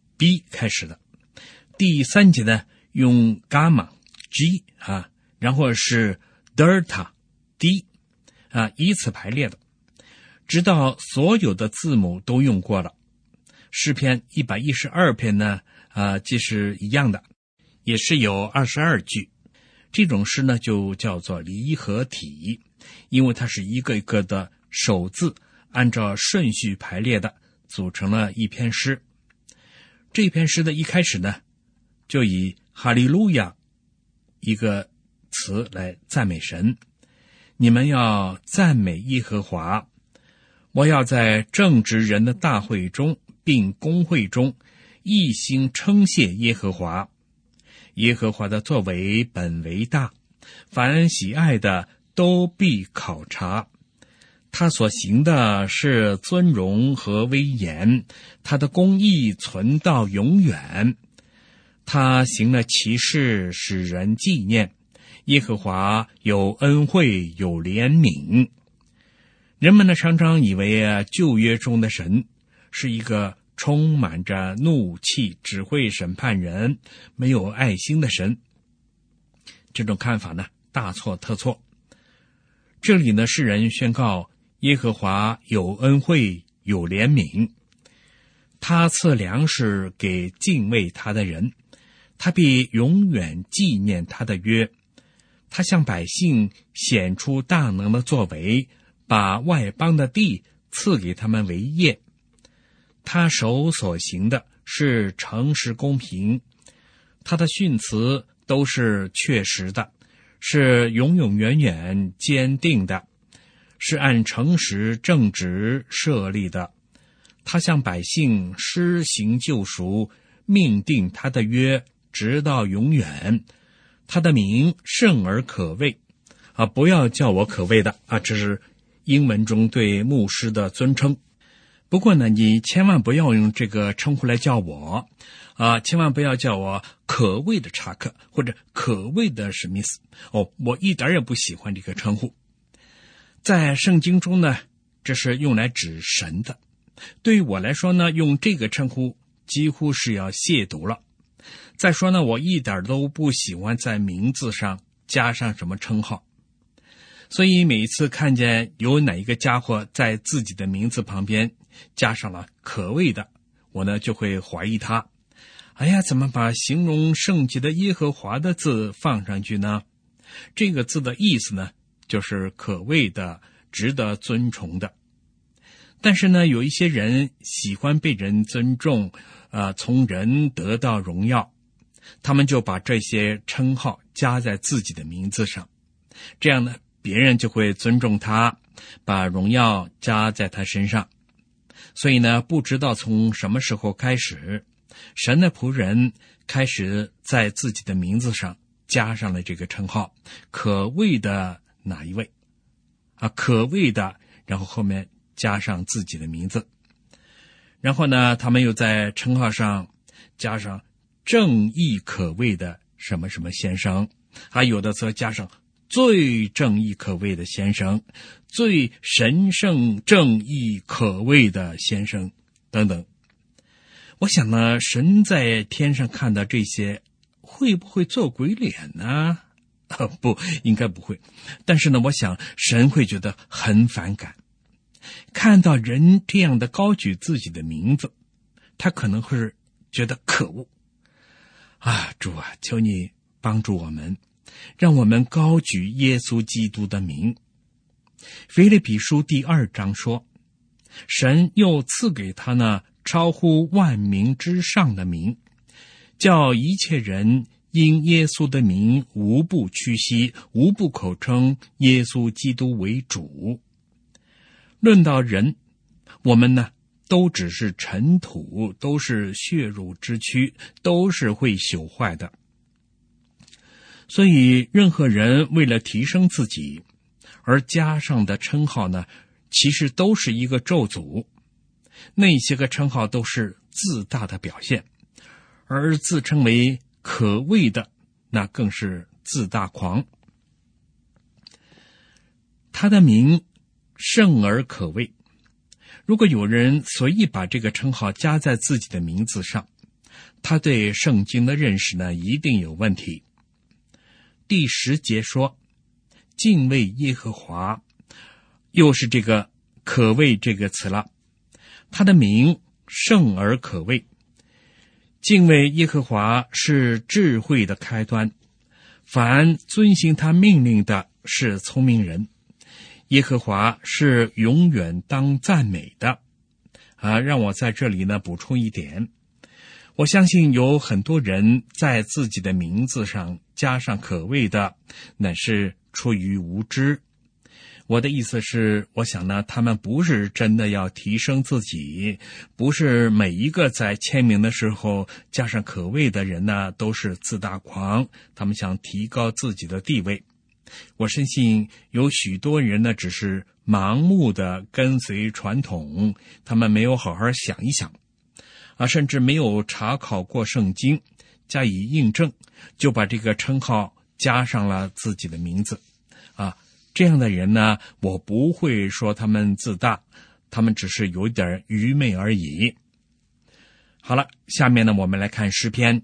B 开始的，第三节呢用伽马 G 然后是 Delta D 以此排列的，直到所有的字母都用过了。诗篇112篇呢既是一样的，也是有22句。这种诗呢就叫做离合体，因为它是一个一个的首字按照顺序排列的，组成了一篇诗。这篇诗的一开始呢，就以哈利路亚一个词来赞美神。你们要赞美耶和华，我要在正直人的大会中并公会中一心称谢耶和华。耶和华的作为本为大，凡喜爱的都必考察。他所行的是尊荣和威严，他的公义存到永远。他行了奇事，使人纪念。耶和华有恩惠，有怜悯。人们呢常常以为旧约中的神是一个充满着怒气，只会审判人，没有爱心的神。这种看法呢大错特错。这里呢，诗人宣告耶和华有恩惠，有怜悯。他赐粮食给敬畏他的人，他必永远纪念他的约。他向百姓显出大能的作为，把外邦的地赐给他们为业。他手所行的是诚实公平，他的训词都是确实的，是永永远远坚定的，是按诚实正直设立的。他向百姓施行救赎，命定他的约直到永远。 他的名圣而可畏不要叫我可畏的这是英文中对牧师的尊称。不过呢，你千万不要用这个称呼来叫我千万不要叫我可畏的查克或者可畏的史密斯我一点也不喜欢这个称呼。在圣经中呢，这是用来指神的，对于我来说呢，用这个称呼几乎是要亵渎了。再说呢，我一点都不喜欢在名字上加上什么称号，所以每一次看见有哪一个家伙在自己的名字旁边加上了可畏的，我呢就会怀疑他，怎么把形容圣洁的耶和华的字放上去呢？这个字的意思呢，就是可畏的，值得尊崇的。但是呢，有一些人喜欢被人尊重从人得到荣耀，他们就把这些称号加在自己的名字上，这样呢，别人就会尊重他，把荣耀加在他身上。所以呢，不知道从什么时候开始，神的仆人开始在自己的名字上加上了这个称号，可畏的哪一位可畏的，然后后面加上自己的名字。然后呢，他们又在称号上加上正义可畏的什么什么先生，还有的则加上最正义可畏的先生，最神圣正义可畏的先生等等。我想呢，神在天上看到这些会不会做鬼脸呢？不，应该不会。但是呢，我想神会觉得很反感，看到人这样的高举自己的名字，他可能会觉得可恶主求你帮助我们，让我们高举耶稣基督的名。腓立比书第2章说，神又赐给他那超乎万名之上的名，叫一切人因耶稣的名无不屈膝，无不口称耶稣基督为主。论到人，我们呢都只是尘土，都是血肉之躯，都是会朽坏的。所以任何人为了提升自己而加上的称号呢，其实都是一个咒诅。那些个称号都是自大的表现，而自称为可畏的，那更是自大狂。他的名圣而可畏，如果有人随意把这个称号加在自己的名字上，他对圣经的认识呢，一定有问题。第10节说，敬畏耶和华，又是这个可畏这个词了。他的名圣而可畏，敬畏耶和华是智慧的开端，凡遵行他命令的是聪明人。耶和华是永远当赞美的让我在这里呢补充一点，我相信有很多人在自己的名字上加上可畏的，乃是出于无知。我的意思是，我想呢，他们不是真的要提升自己，不是每一个在签名的时候加上可畏的人呢都是自大狂，他们想提高自己的地位。我深信有许多人呢只是盲目的跟随传统，他们没有好好想一想甚至没有查考过圣经加以印证，就把这个称号加上了自己的名字这样的人呢，我不会说他们自大，他们只是有点愚昧而已。好了，下面呢我们来看诗篇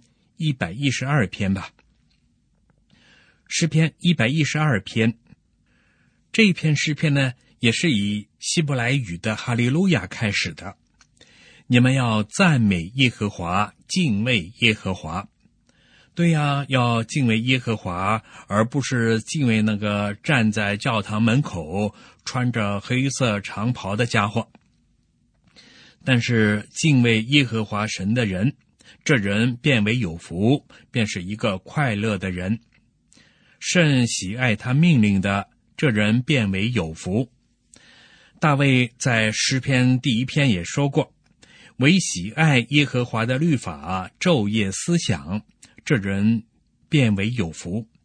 112篇吧。诗篇112篇，这一篇诗篇呢也是以希伯来语的哈利路亚开始的。你们要赞美耶和华，敬畏耶和华。对呀，要敬畏耶和华，而不是敬畏那个站在教堂门口穿着黑色长袍的家伙。但是敬畏耶和华神的人，这人便为有福，便是一个快乐的人。甚喜爱他命令的，这人便为有福。大卫在诗篇第1篇也说过，唯喜爱耶和华的律法，昼夜思想，这人便为有福。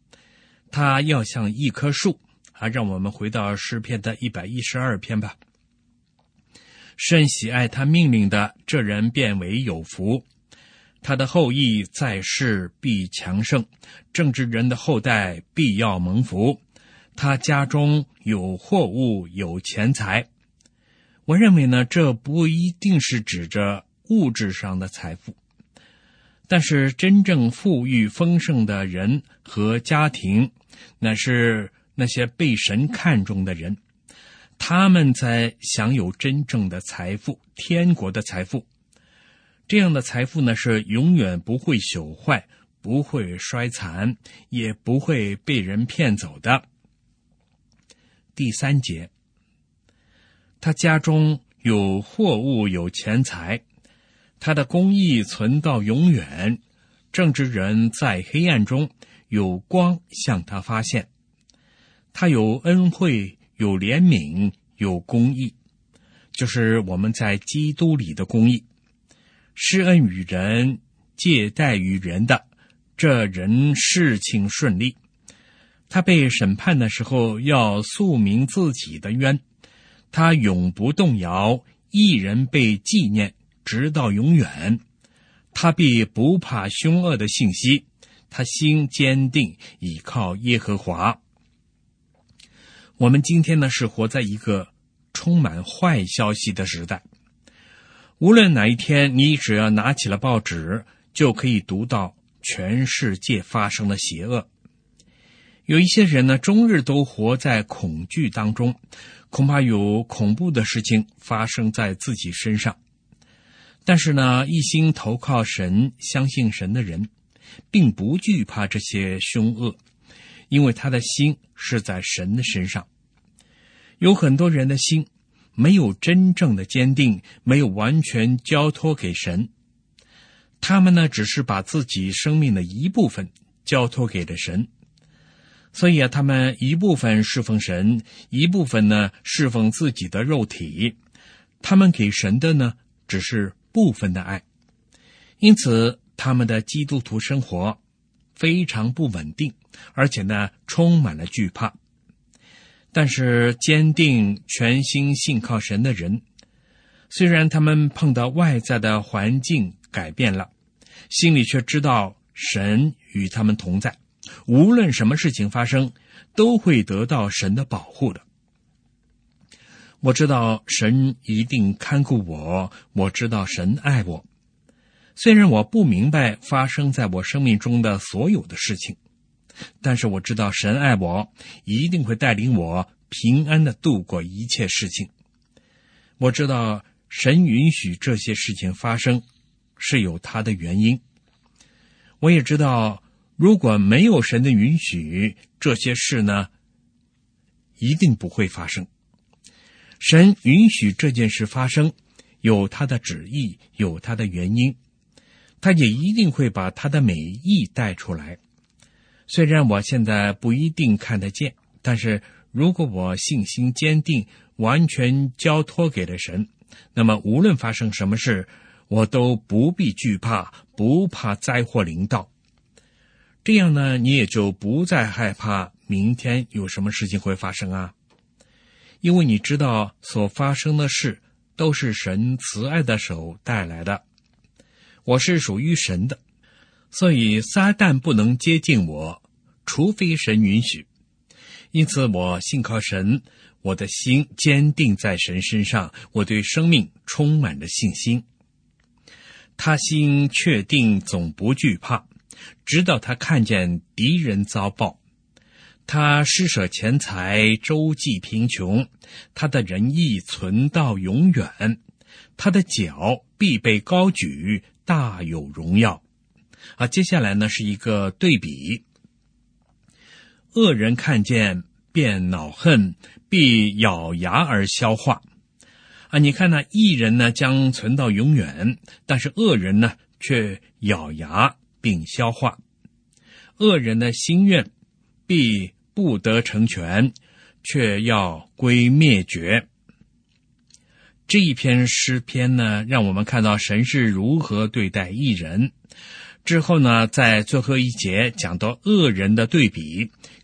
他要像一棵树让我们回到诗篇的112篇吧。甚喜爱他命令的，这人变为有福。他的后裔在世必强盛，正直人的后代必要蒙福。他家中有货物，有钱财。我认为呢，这不一定是指着物质上的财富，但是真正富裕丰盛的人和家庭，那是那些被神看重的人，他们才享有真正的财富，天国的财富。这样的财富呢，是永远不会朽坏，不会衰残，也不会被人骗走的。第3节，他家中有货物，有钱财，他的公义存到永远，正直人在黑暗中有光向他发现。他有恩惠，有怜悯，有公义，就是我们在基督里的公义。施恩于人，借贷于人的，这人事情顺利。他被审判的时候，要诉明自己的冤，他永不动摇，义人被纪念，直到永远。他必不怕凶恶的信息，他心坚定，倚靠耶和华。我们今天呢，是活在一个充满坏消息的时代。无论哪一天，你只要拿起了报纸，就可以读到全世界发生的邪恶。有一些人呢，终日都活在恐惧当中，恐怕有恐怖的事情发生在自己身上。但是呢，一心投靠神、相信神的人，并不惧怕这些凶恶，因为他的心是在神的身上。有很多人的心没有真正的坚定，没有完全交托给神。他们呢，只是把自己生命的一部分交托给了神。所以他们一部分侍奉神，一部分呢侍奉自己的肉体。他们给神的呢，只是部分的爱。因此，他们的基督徒生活非常不稳定，而且呢，充满了惧怕。但是坚定全心信靠神的人，虽然他们碰到外在的环境改变了，心里却知道神与他们同在，无论什么事情发生，都会得到神的保护的。我知道神一定看顾我，我知道神爱我。虽然我不明白发生在我生命中的所有的事情，但是我知道神爱我，一定会带领我平安地度过一切事情。我知道神允许这些事情发生是有他的原因。我也知道如果没有神的允许，这些事呢，一定不会发生。神允许这件事发生，有他的旨意，有他的原因，他也一定会把他的美意带出来。虽然我现在不一定看得见，但是如果我信心坚定，完全交托给了神，那么无论发生什么事，我都不必惧怕，不怕灾祸临到。这样呢，你也就不再害怕明天有什么事情会发生啊。因为你知道所发生的事都是神慈爱的手带来的。我是属于神的，所以撒旦不能接近我，除非神允许。因此我信靠神，我的心坚定在神身上，我对生命充满了信心。他心确定，总不惧怕，直到他看见敌人遭报。他施舍钱财，周济贫穷，他的仁义存到永远，他的脚必被高举，大有荣耀。接下来呢是一个对比。恶人看见便恼恨，必咬牙而消化。你看呢，义人呢将存到永远，但是恶人呢却咬牙并消化。恶人的心愿必不得成全，却要归灭绝。这一篇诗篇呢，让我们看到神是如何对待义人。之后呢，在最后一节讲到恶人的对比，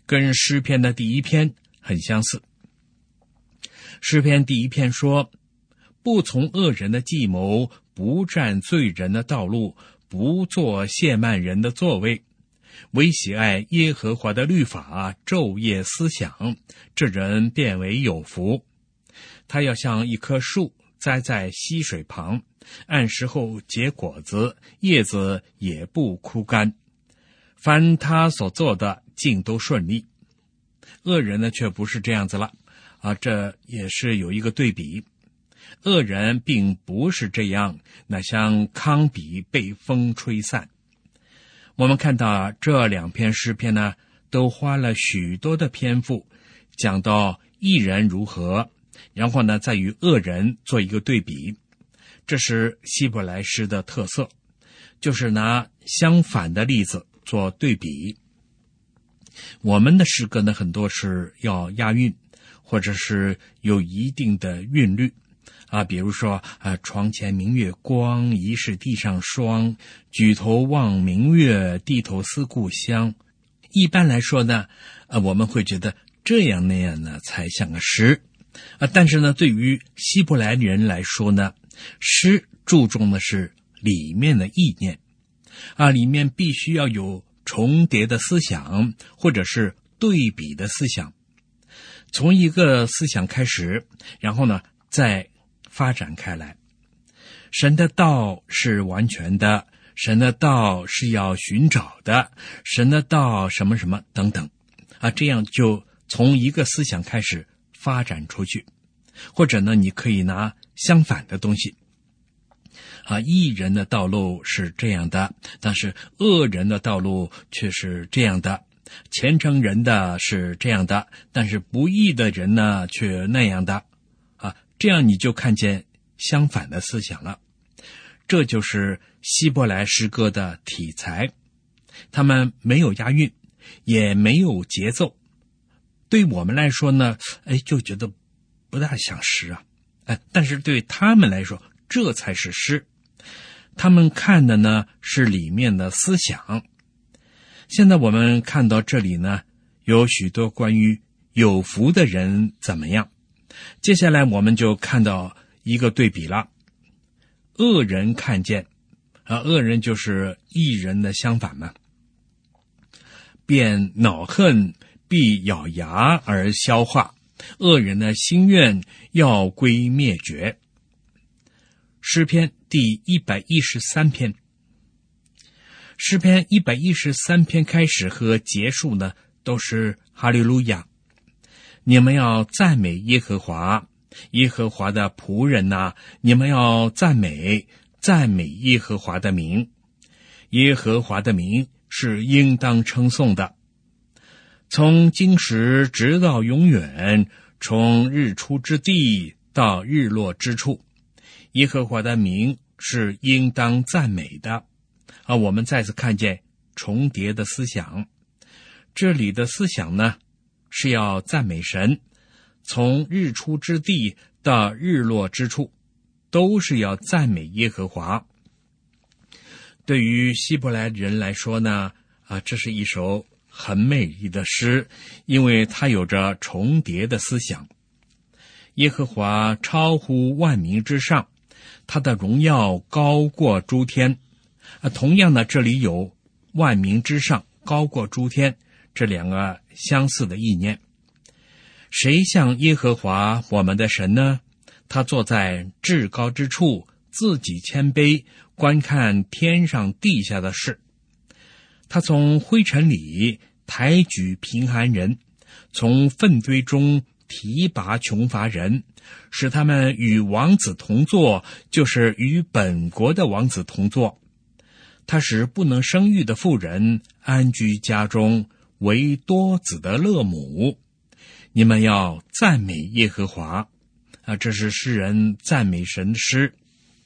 跟诗篇的第一篇很相似。诗篇第一篇说，不从恶人的计谋，不占罪人的道路，不做亵慢人的座位，唯喜爱耶和华的律法，昼夜思想，这人便为有福。他要像一棵树栽在溪水旁，按时候结果子，叶子也不枯干。凡他所做的尽都顺利。恶人呢，却不是这样子了这也是有一个对比。恶人并不是这样，那像糠秕被风吹散。我们看到这两篇诗篇呢，都花了许多的篇幅讲到义人如何，然后呢再与恶人做一个对比。这是希伯来诗的特色，就是拿相反的例子做对比。我们的诗歌呢，很多是要押韵，或者是有一定的韵律比如说床前明月光，疑是地上霜，举头望明月，低头思故乡。一般来说呢我们会觉得这样那样呢才像个诗但是呢，对于希伯来人来说呢，诗注重的是里面的意念里面必须要有重叠的思想，或者是对比的思想，从一个思想开始，然后呢再发展开来。神的道是完全的，神的道是要寻找的，神的道什么什么等等这样就从一个思想开始发展出去。或者呢，你可以拿相反的东西义人的道路是这样的，但是恶人的道路却是这样的，虔诚人的是这样的，但是不义的人呢却那样的这样你就看见相反的思想了。这就是希伯来诗歌的题材，他们没有押韵，也没有节奏，对我们来说呢就觉得不大像诗但是对他们来说这才是诗。他们看的呢是里面的思想。现在我们看到这里呢，有许多关于有福的人怎么样。接下来我们就看到一个对比了。恶人看见恶人就是义人的相反嘛，便恼恨，必咬牙而消化，恶人的心愿要归灭绝。诗篇第113篇。诗篇113篇开始和结束呢，都是哈利路亚。你们要赞美耶和华，耶和华的仆人你们要赞美耶和华的名。耶和华的名是应当称颂的，从今时直到永远，从日出之地到日落之处，耶和华的名是应当赞美的我们再次看见重叠的思想。这里的思想呢，是要赞美神，从日出之地到日落之处，都是要赞美耶和华。对于希伯来人来说呢这是一首很美丽的诗，因为它有着重叠的思想。耶和华超乎万民之上，他的荣耀高过诸天同样的，这里有万民之上高过诸天这两个相似的意念。谁像耶和华我们的神呢？他坐在至高之处，自己谦卑，观看天上地下的事。他从灰尘里抬举贫寒人，从粪堆中提拔穷乏人，使他们与王子同坐，就是与本国的王子同坐。他使不能生育的妇人安居家中，为多子的乐母。你们要赞美耶和华这是诗人赞美神的诗。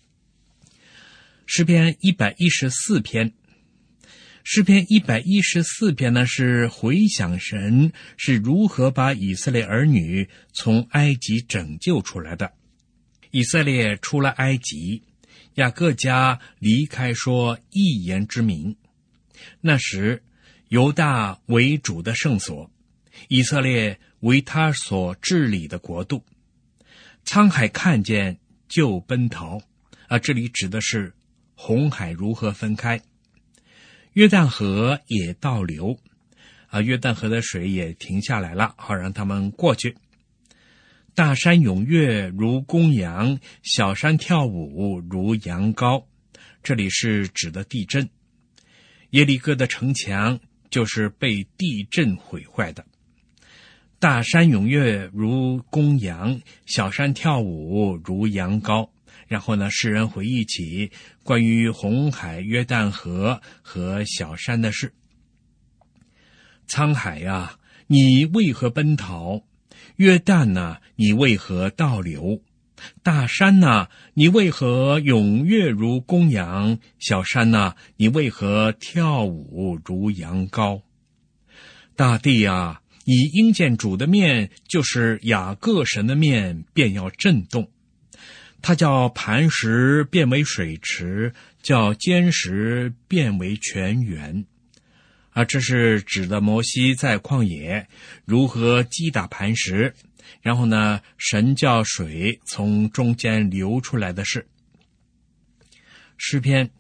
诗篇114篇。诗篇114篇呢，是回想神是如何把以色列儿女从埃及拯救出来的。以色列出了埃及，雅各家离开说一言之名。那时犹大为主的圣所， 以色列为他所治理的国度。沧海看见就奔逃，这里指的是红海如何分开，约旦河也倒流，约旦河的水也停下来了，好让他们过去。大山踊跃如公羊，小山跳舞如羊羔，这里是指的地震。耶利哥的城墙就是被地震毁坏的。大山踊跃如公羊，小山跳舞如羊羔。然后呢，诗人回忆起关于红海、约旦河和小山的事。沧海啊，你为何奔逃？约旦呢，你为何倒流？大山呢，你为何踊跃如公羊？小山呢，你为何跳舞如羊羔？大地啊，你因见主的面，就是雅各神的面，便要震动。他叫磐石变为水池，叫坚石变为泉源。这是指的摩西在旷野如何击打磐石，然后呢，神叫水从中间流出来的事。诗篇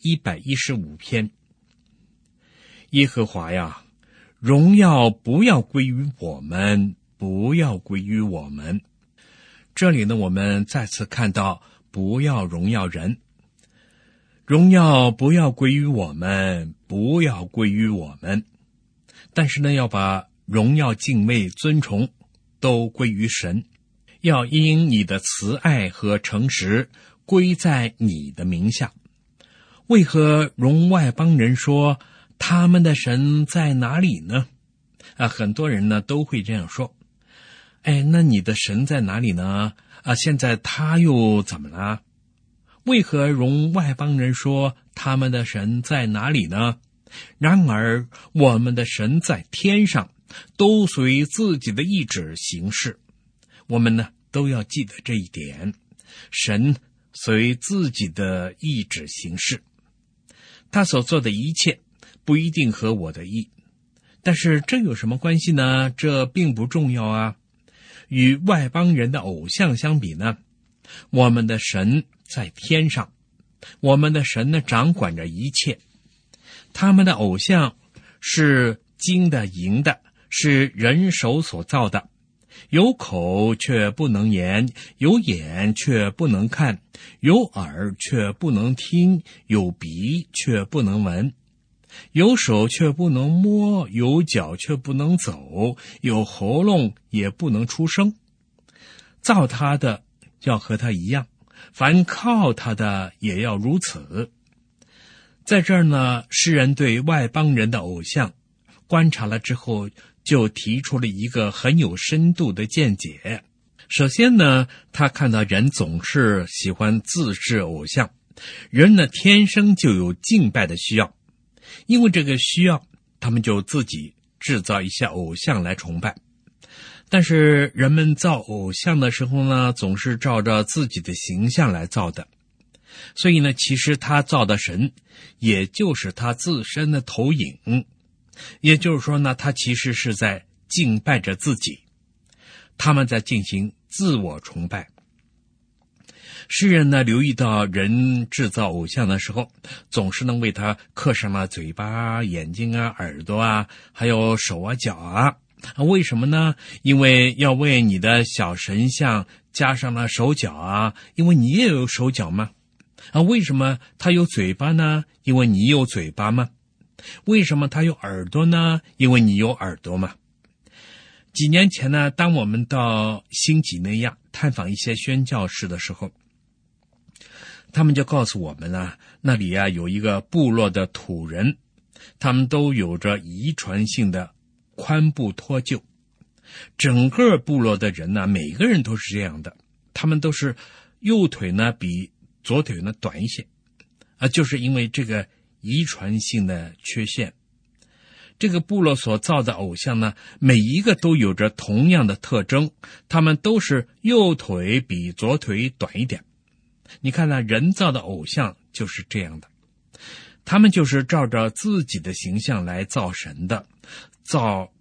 115篇，耶和华呀，荣耀不要归于我们，不要归于我们。这里呢，我们再次看到不要荣耀人，荣耀不要归于我们，不要归于我们。但是呢，要把荣耀、敬畏、尊崇都归于神，要因你的慈爱和诚实归在你的名下。为何容外邦人说他们的神在哪里呢？很多人呢都会这样说。那你的神在哪里呢？现在他又怎么了？为何容外邦人说他们的神在哪里呢？然而我们的神在天上，都随自己的意志行事。我们呢都要记得这一点，神随自己的意志行事，他所做的一切不一定合我的意，但是这有什么关系呢？这并不重要啊。与外邦人的偶像相比呢，我们的神在天上，我们的神呢掌管着一切。他们的偶像是金的、银的，是人手所造的，有口却不能言，有眼却不能看，有耳却不能听，有鼻却不能闻，有手却不能摸，有脚却不能走，有喉咙也不能出声。造他的要和他一样，凡靠他的也要如此。在这儿呢，诗人对外邦人的偶像观察了之后，就提出了一个很有深度的见解。首先呢，他看到人总是喜欢自制偶像，人呢天生就有敬拜的需要，因为这个需要，他们就自己制造一下偶像来崇拜。但是人们造偶像的时候呢，总是照着自己的形象来造的，所以呢，其实他造的神也就是他自身的投影，也就是说呢，他其实是在敬拜着自己，他们在进行自我崇拜。诗人呢留意到人制造偶像的时候，总是能为他刻上了嘴巴、眼睛啊、耳朵啊，还有手啊、脚啊。为什么呢？因为要为你的小神像加上了手脚啊，因为你也有手脚嘛。为什么他有嘴巴呢？因为你有嘴巴嘛。为什么他有耳朵呢？因为你有耳朵嘛。几年前呢，当我们到新几内亚探访一些宣教士的时候，他们就告诉我们了，那里有一个部落的土人，他们都有着遗传性的髋部脱臼。整个部落的人呢，每个人都是这样的，他们都是右腿呢比左腿呢短一些，就是因为这个遗传性的缺陷。这个部落所造的偶像呢，每一个都有着同样的特征，他们都是右腿比左腿短一点。你看呢，人造的偶像就是这样的，他们就是照着自己的形象来造神的，造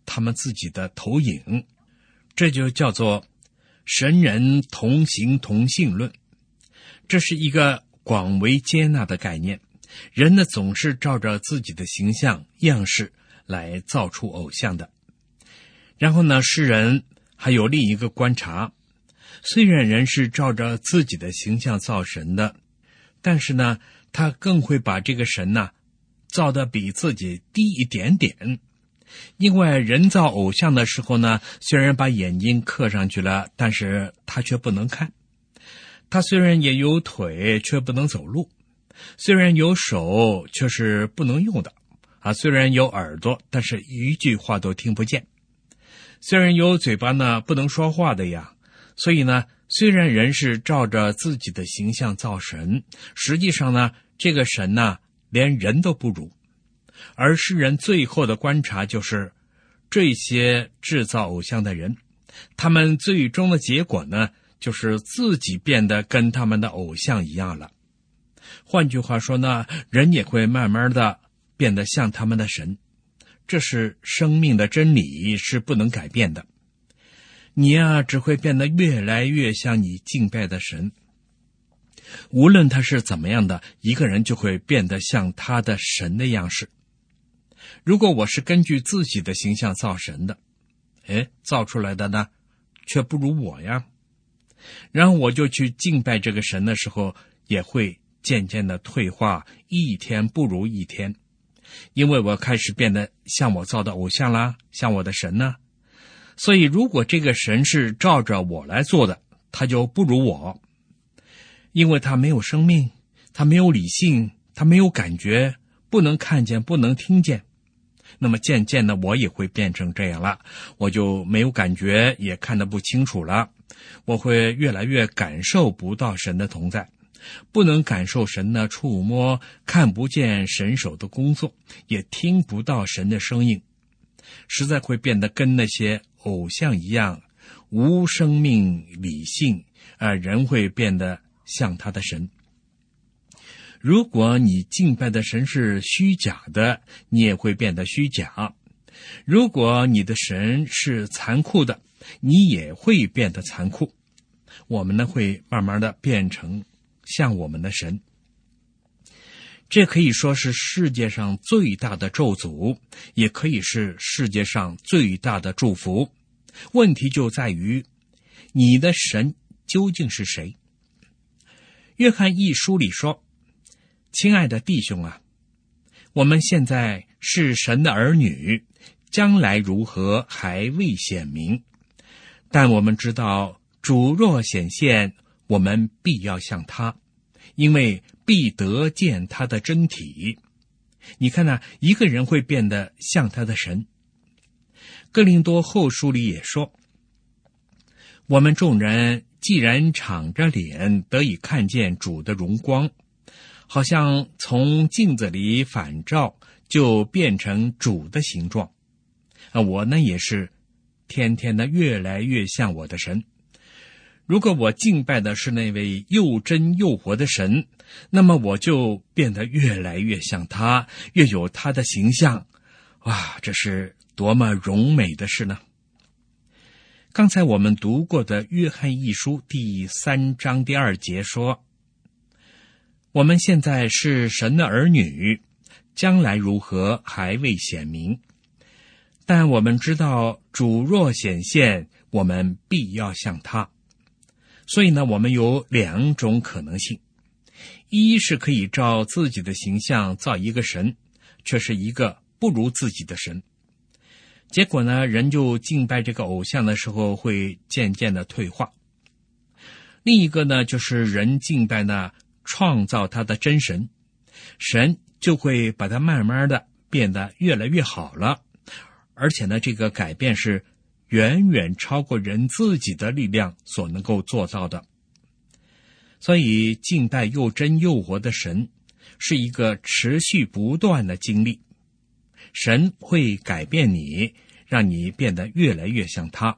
他们自己的投影，这就叫做神人同形同性论。这是一个广为接纳的概念，人呢总是照着自己的形象样式来造出偶像的。然后呢，诗人还有另一个观察，虽然人是照着自己的形象造神的，但是呢，他更会把这个神呢造得比自己低一点点。因为人造偶像的时候呢，虽然把眼睛刻上去了，但是他却不能看。他虽然也有腿，却不能走路；虽然有手，却是不能用的。虽然有耳朵，但是一句话都听不见。虽然有嘴巴呢，不能说话的呀。所以呢，虽然人是照着自己的形象造神，实际上呢，这个神呢，连人都不如。而诗人最后的观察就是，这些制造偶像的人，他们最终的结果呢，就是自己变得跟他们的偶像一样了。换句话说呢，人也会慢慢的变得像他们的神。这是生命的真理，是不能改变的。你啊，只会变得越来越像你敬拜的神。无论他是怎么样的，一个人就会变得像他的神的样式。如果我是根据自己的形象造神的，造出来的呢，却不如我呀。然后我就去敬拜这个神的时候，也会渐渐的退化，一天不如一天。因为我开始变得像我造的偶像啦，像我的神呢。所以如果这个神是照着我来做的，他就不如我。因为他没有生命，他没有理性，他没有感觉，不能看见，不能听见。那么渐渐的我也会变成这样了，我就没有感觉，也看得不清楚了。我会越来越感受不到神的同在，不能感受神的触摸，看不见神手的工作，也听不到神的声音，实在会变得跟那些偶像一样，无生命理性，人会变得像他的神。如果你敬拜的神是虚假的，你也会变得虚假；如果你的神是残酷的，你也会变得残酷。我们呢，会慢慢的变成像我们的神。这可以说是世界上最大的咒诅，也可以是世界上最大的祝福。问题就在于，你的神究竟是谁？约翰一书里说，亲爱的弟兄啊，我们现在是神的儿女，将来如何还未显明，但我们知道主若显现，我们必要像他，因为必得见他的真体。你看啊，一个人会变得像他的神。哥林多后书里也说，我们众人既然敞着脸得以看见主的荣光，好像从镜子里反照，就变成主的形状。我呢也是天天的越来越像我的神。如果我敬拜的是那位又真又活的神，那么我就变得越来越像他，越有他的形象。哇，这是多么荣美的事呢！刚才我们读过的约翰一书第3章第2节说，我们现在是神的儿女，将来如何还未显明，但我们知道主若显现，我们必要像他。所以呢，我们有2种可能性：一是可以照自己的形象造一个神，却是一个不如自己的神。结果呢，人就敬拜这个偶像的时候会渐渐的退化。另一个呢，就是人敬拜呢创造他的真神，神就会把它慢慢的变得越来越好了，而且呢，这个改变是远远超过人自己的力量所能够做到的。所以敬拜又真又活的神是一个持续不断的经历，神会改变你，让你变得越来越像他。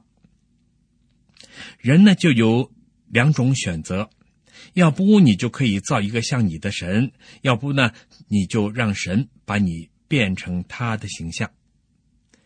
人呢就有2种选择，要不你就可以造一个像你的神，要不呢你就让神把你变成他的形象。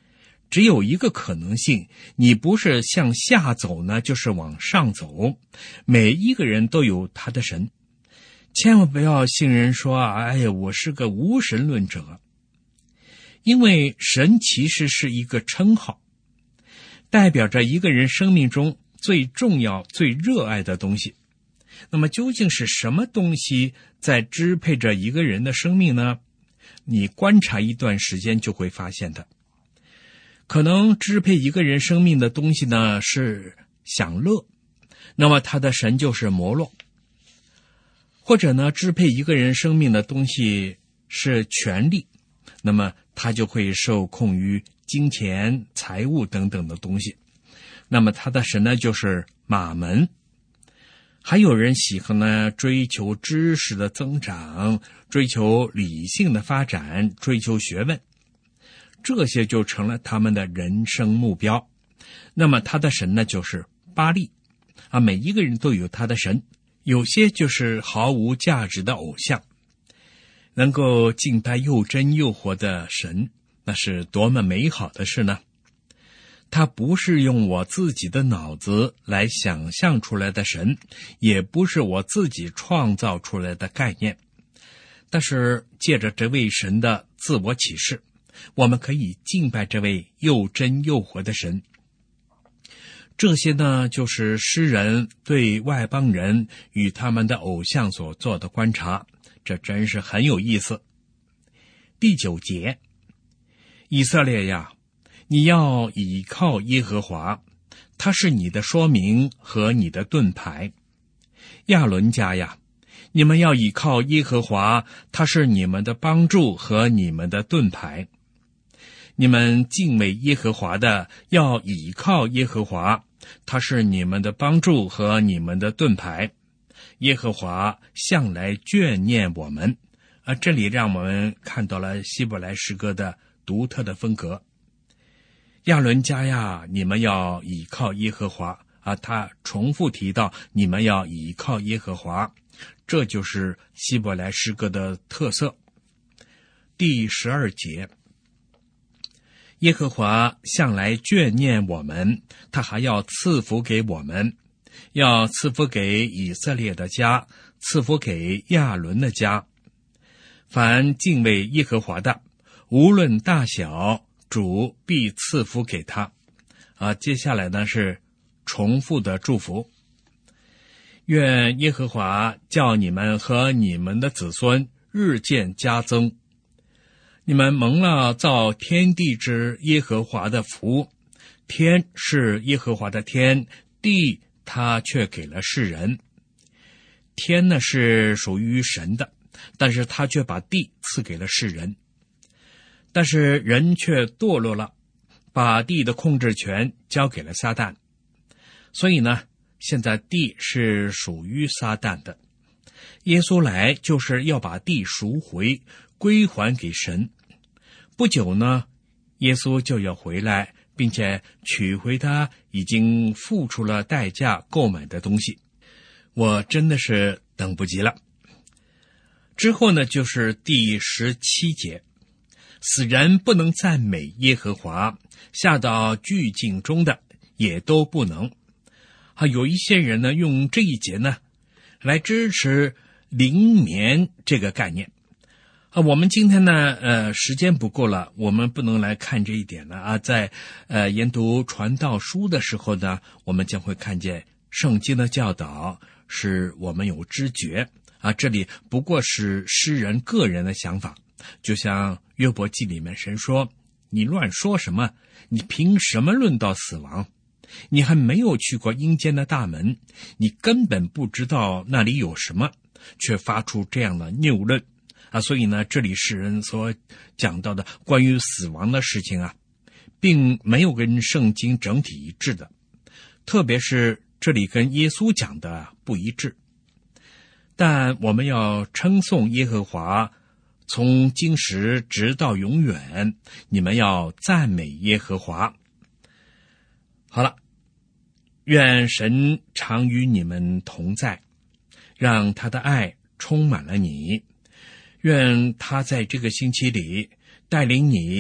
只有一个可能性，你不是向下走呢，就是往上走。每一个人都有他的神，千万不要信人说哎呀，我是个无神论者。因为神其实是一个称号，代表着一个人生命中最重要最热爱的东西。那么究竟是什么东西在支配着一个人的生命呢？你观察一段时间就会发现的。可能支配一个人生命的东西呢是享乐，那么他的神就是摩洛。或者呢，支配一个人生命的东西是权力，那么他就会受控于金钱、财物等等的东西。那么他的神呢就是马门。还有人喜欢呢追求知识的增长，追求理性的发展，追求学问，这些就成了他们的人生目标。那么他的神呢就是巴力每一个人都有他的神，有些就是毫无价值的偶像。能够敬拜又真又活的神，那是多么美好的事呢？他不是用我自己的脑子来想象出来的神，也不是我自己创造出来的概念，但是借着这位神的自我启示，我们可以敬拜这位又真又活的神。这些呢，就是诗人对外邦人与他们的偶像所做的观察，这真是很有意思。第9节，以色列呀，你要倚靠耶和华，他是你的说明和你的盾牌。亚伦家呀，你们要倚靠耶和华，他是你们的帮助和你们的盾牌。你们敬畏耶和华的，要倚靠耶和华，他是你们的帮助和你们的盾牌。耶和华向来眷念我们。这里让我们看到了希伯来诗歌的独特的风格。亚伦家呀，你们要倚靠耶和华他重复提到你们要倚靠耶和华，这就是希伯来诗歌的特色。第12节，耶和华向来眷念我们，他还要赐福给我们，要赐福给以色列的家，赐福给亚伦的家。凡敬畏耶和华的，无论大小，主必赐福给他。接下来呢是重复的祝福。愿耶和华叫你们和你们的子孙日渐加增。你们蒙了造天地之耶和华的福，天是耶和华的天，地他却给了世人。天呢是属于神的，但是他却把地赐给了世人。但是人却堕落了，把地的控制权交给了撒旦。所以呢，现在地是属于撒旦的。耶稣来就是要把地赎回，归还给神。不久呢，耶稣就要回来，并且取回他已经付出了代价购买的东西。我真的是等不及了。之后呢，就是第17节，死人不能赞美耶和华，下到巨井中的也都不能。有一些人呢，用这一节呢来支持灵眠这个概念。我们今天呢时间不够了，我们不能来看这一点了在研读传道书的时候呢，我们将会看见圣经的教导使我们有知觉这里不过是诗人个人的想法。就像约伯记里面神说，你乱说什么？你凭什么论到死亡？你还没有去过阴间的大门，你根本不知道那里有什么，却发出这样的谬论所以呢，这里诗人所讲到的关于死亡的事情并没有跟圣经整体一致的，特别是这里跟耶稣讲的不一致。但我们要称颂耶和华，从今时直到永远，你们要赞美耶和华。好了，愿神常与你们同在，让他的爱充满了你。愿他在这个星期里带领你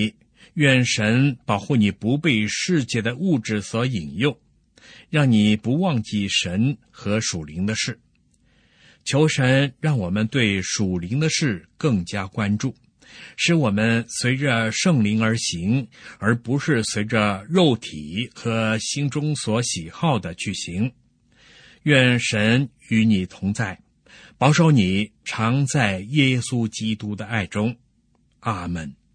愿神保护你不被世界的物质所引诱，让你不忘记神和属灵的事。求神让我们对属灵的事更加关注，使我们随着圣灵而行，而不是随着肉体和心中所喜好的去行。愿神与你同在，保守你常在耶稣基督的爱中。阿们。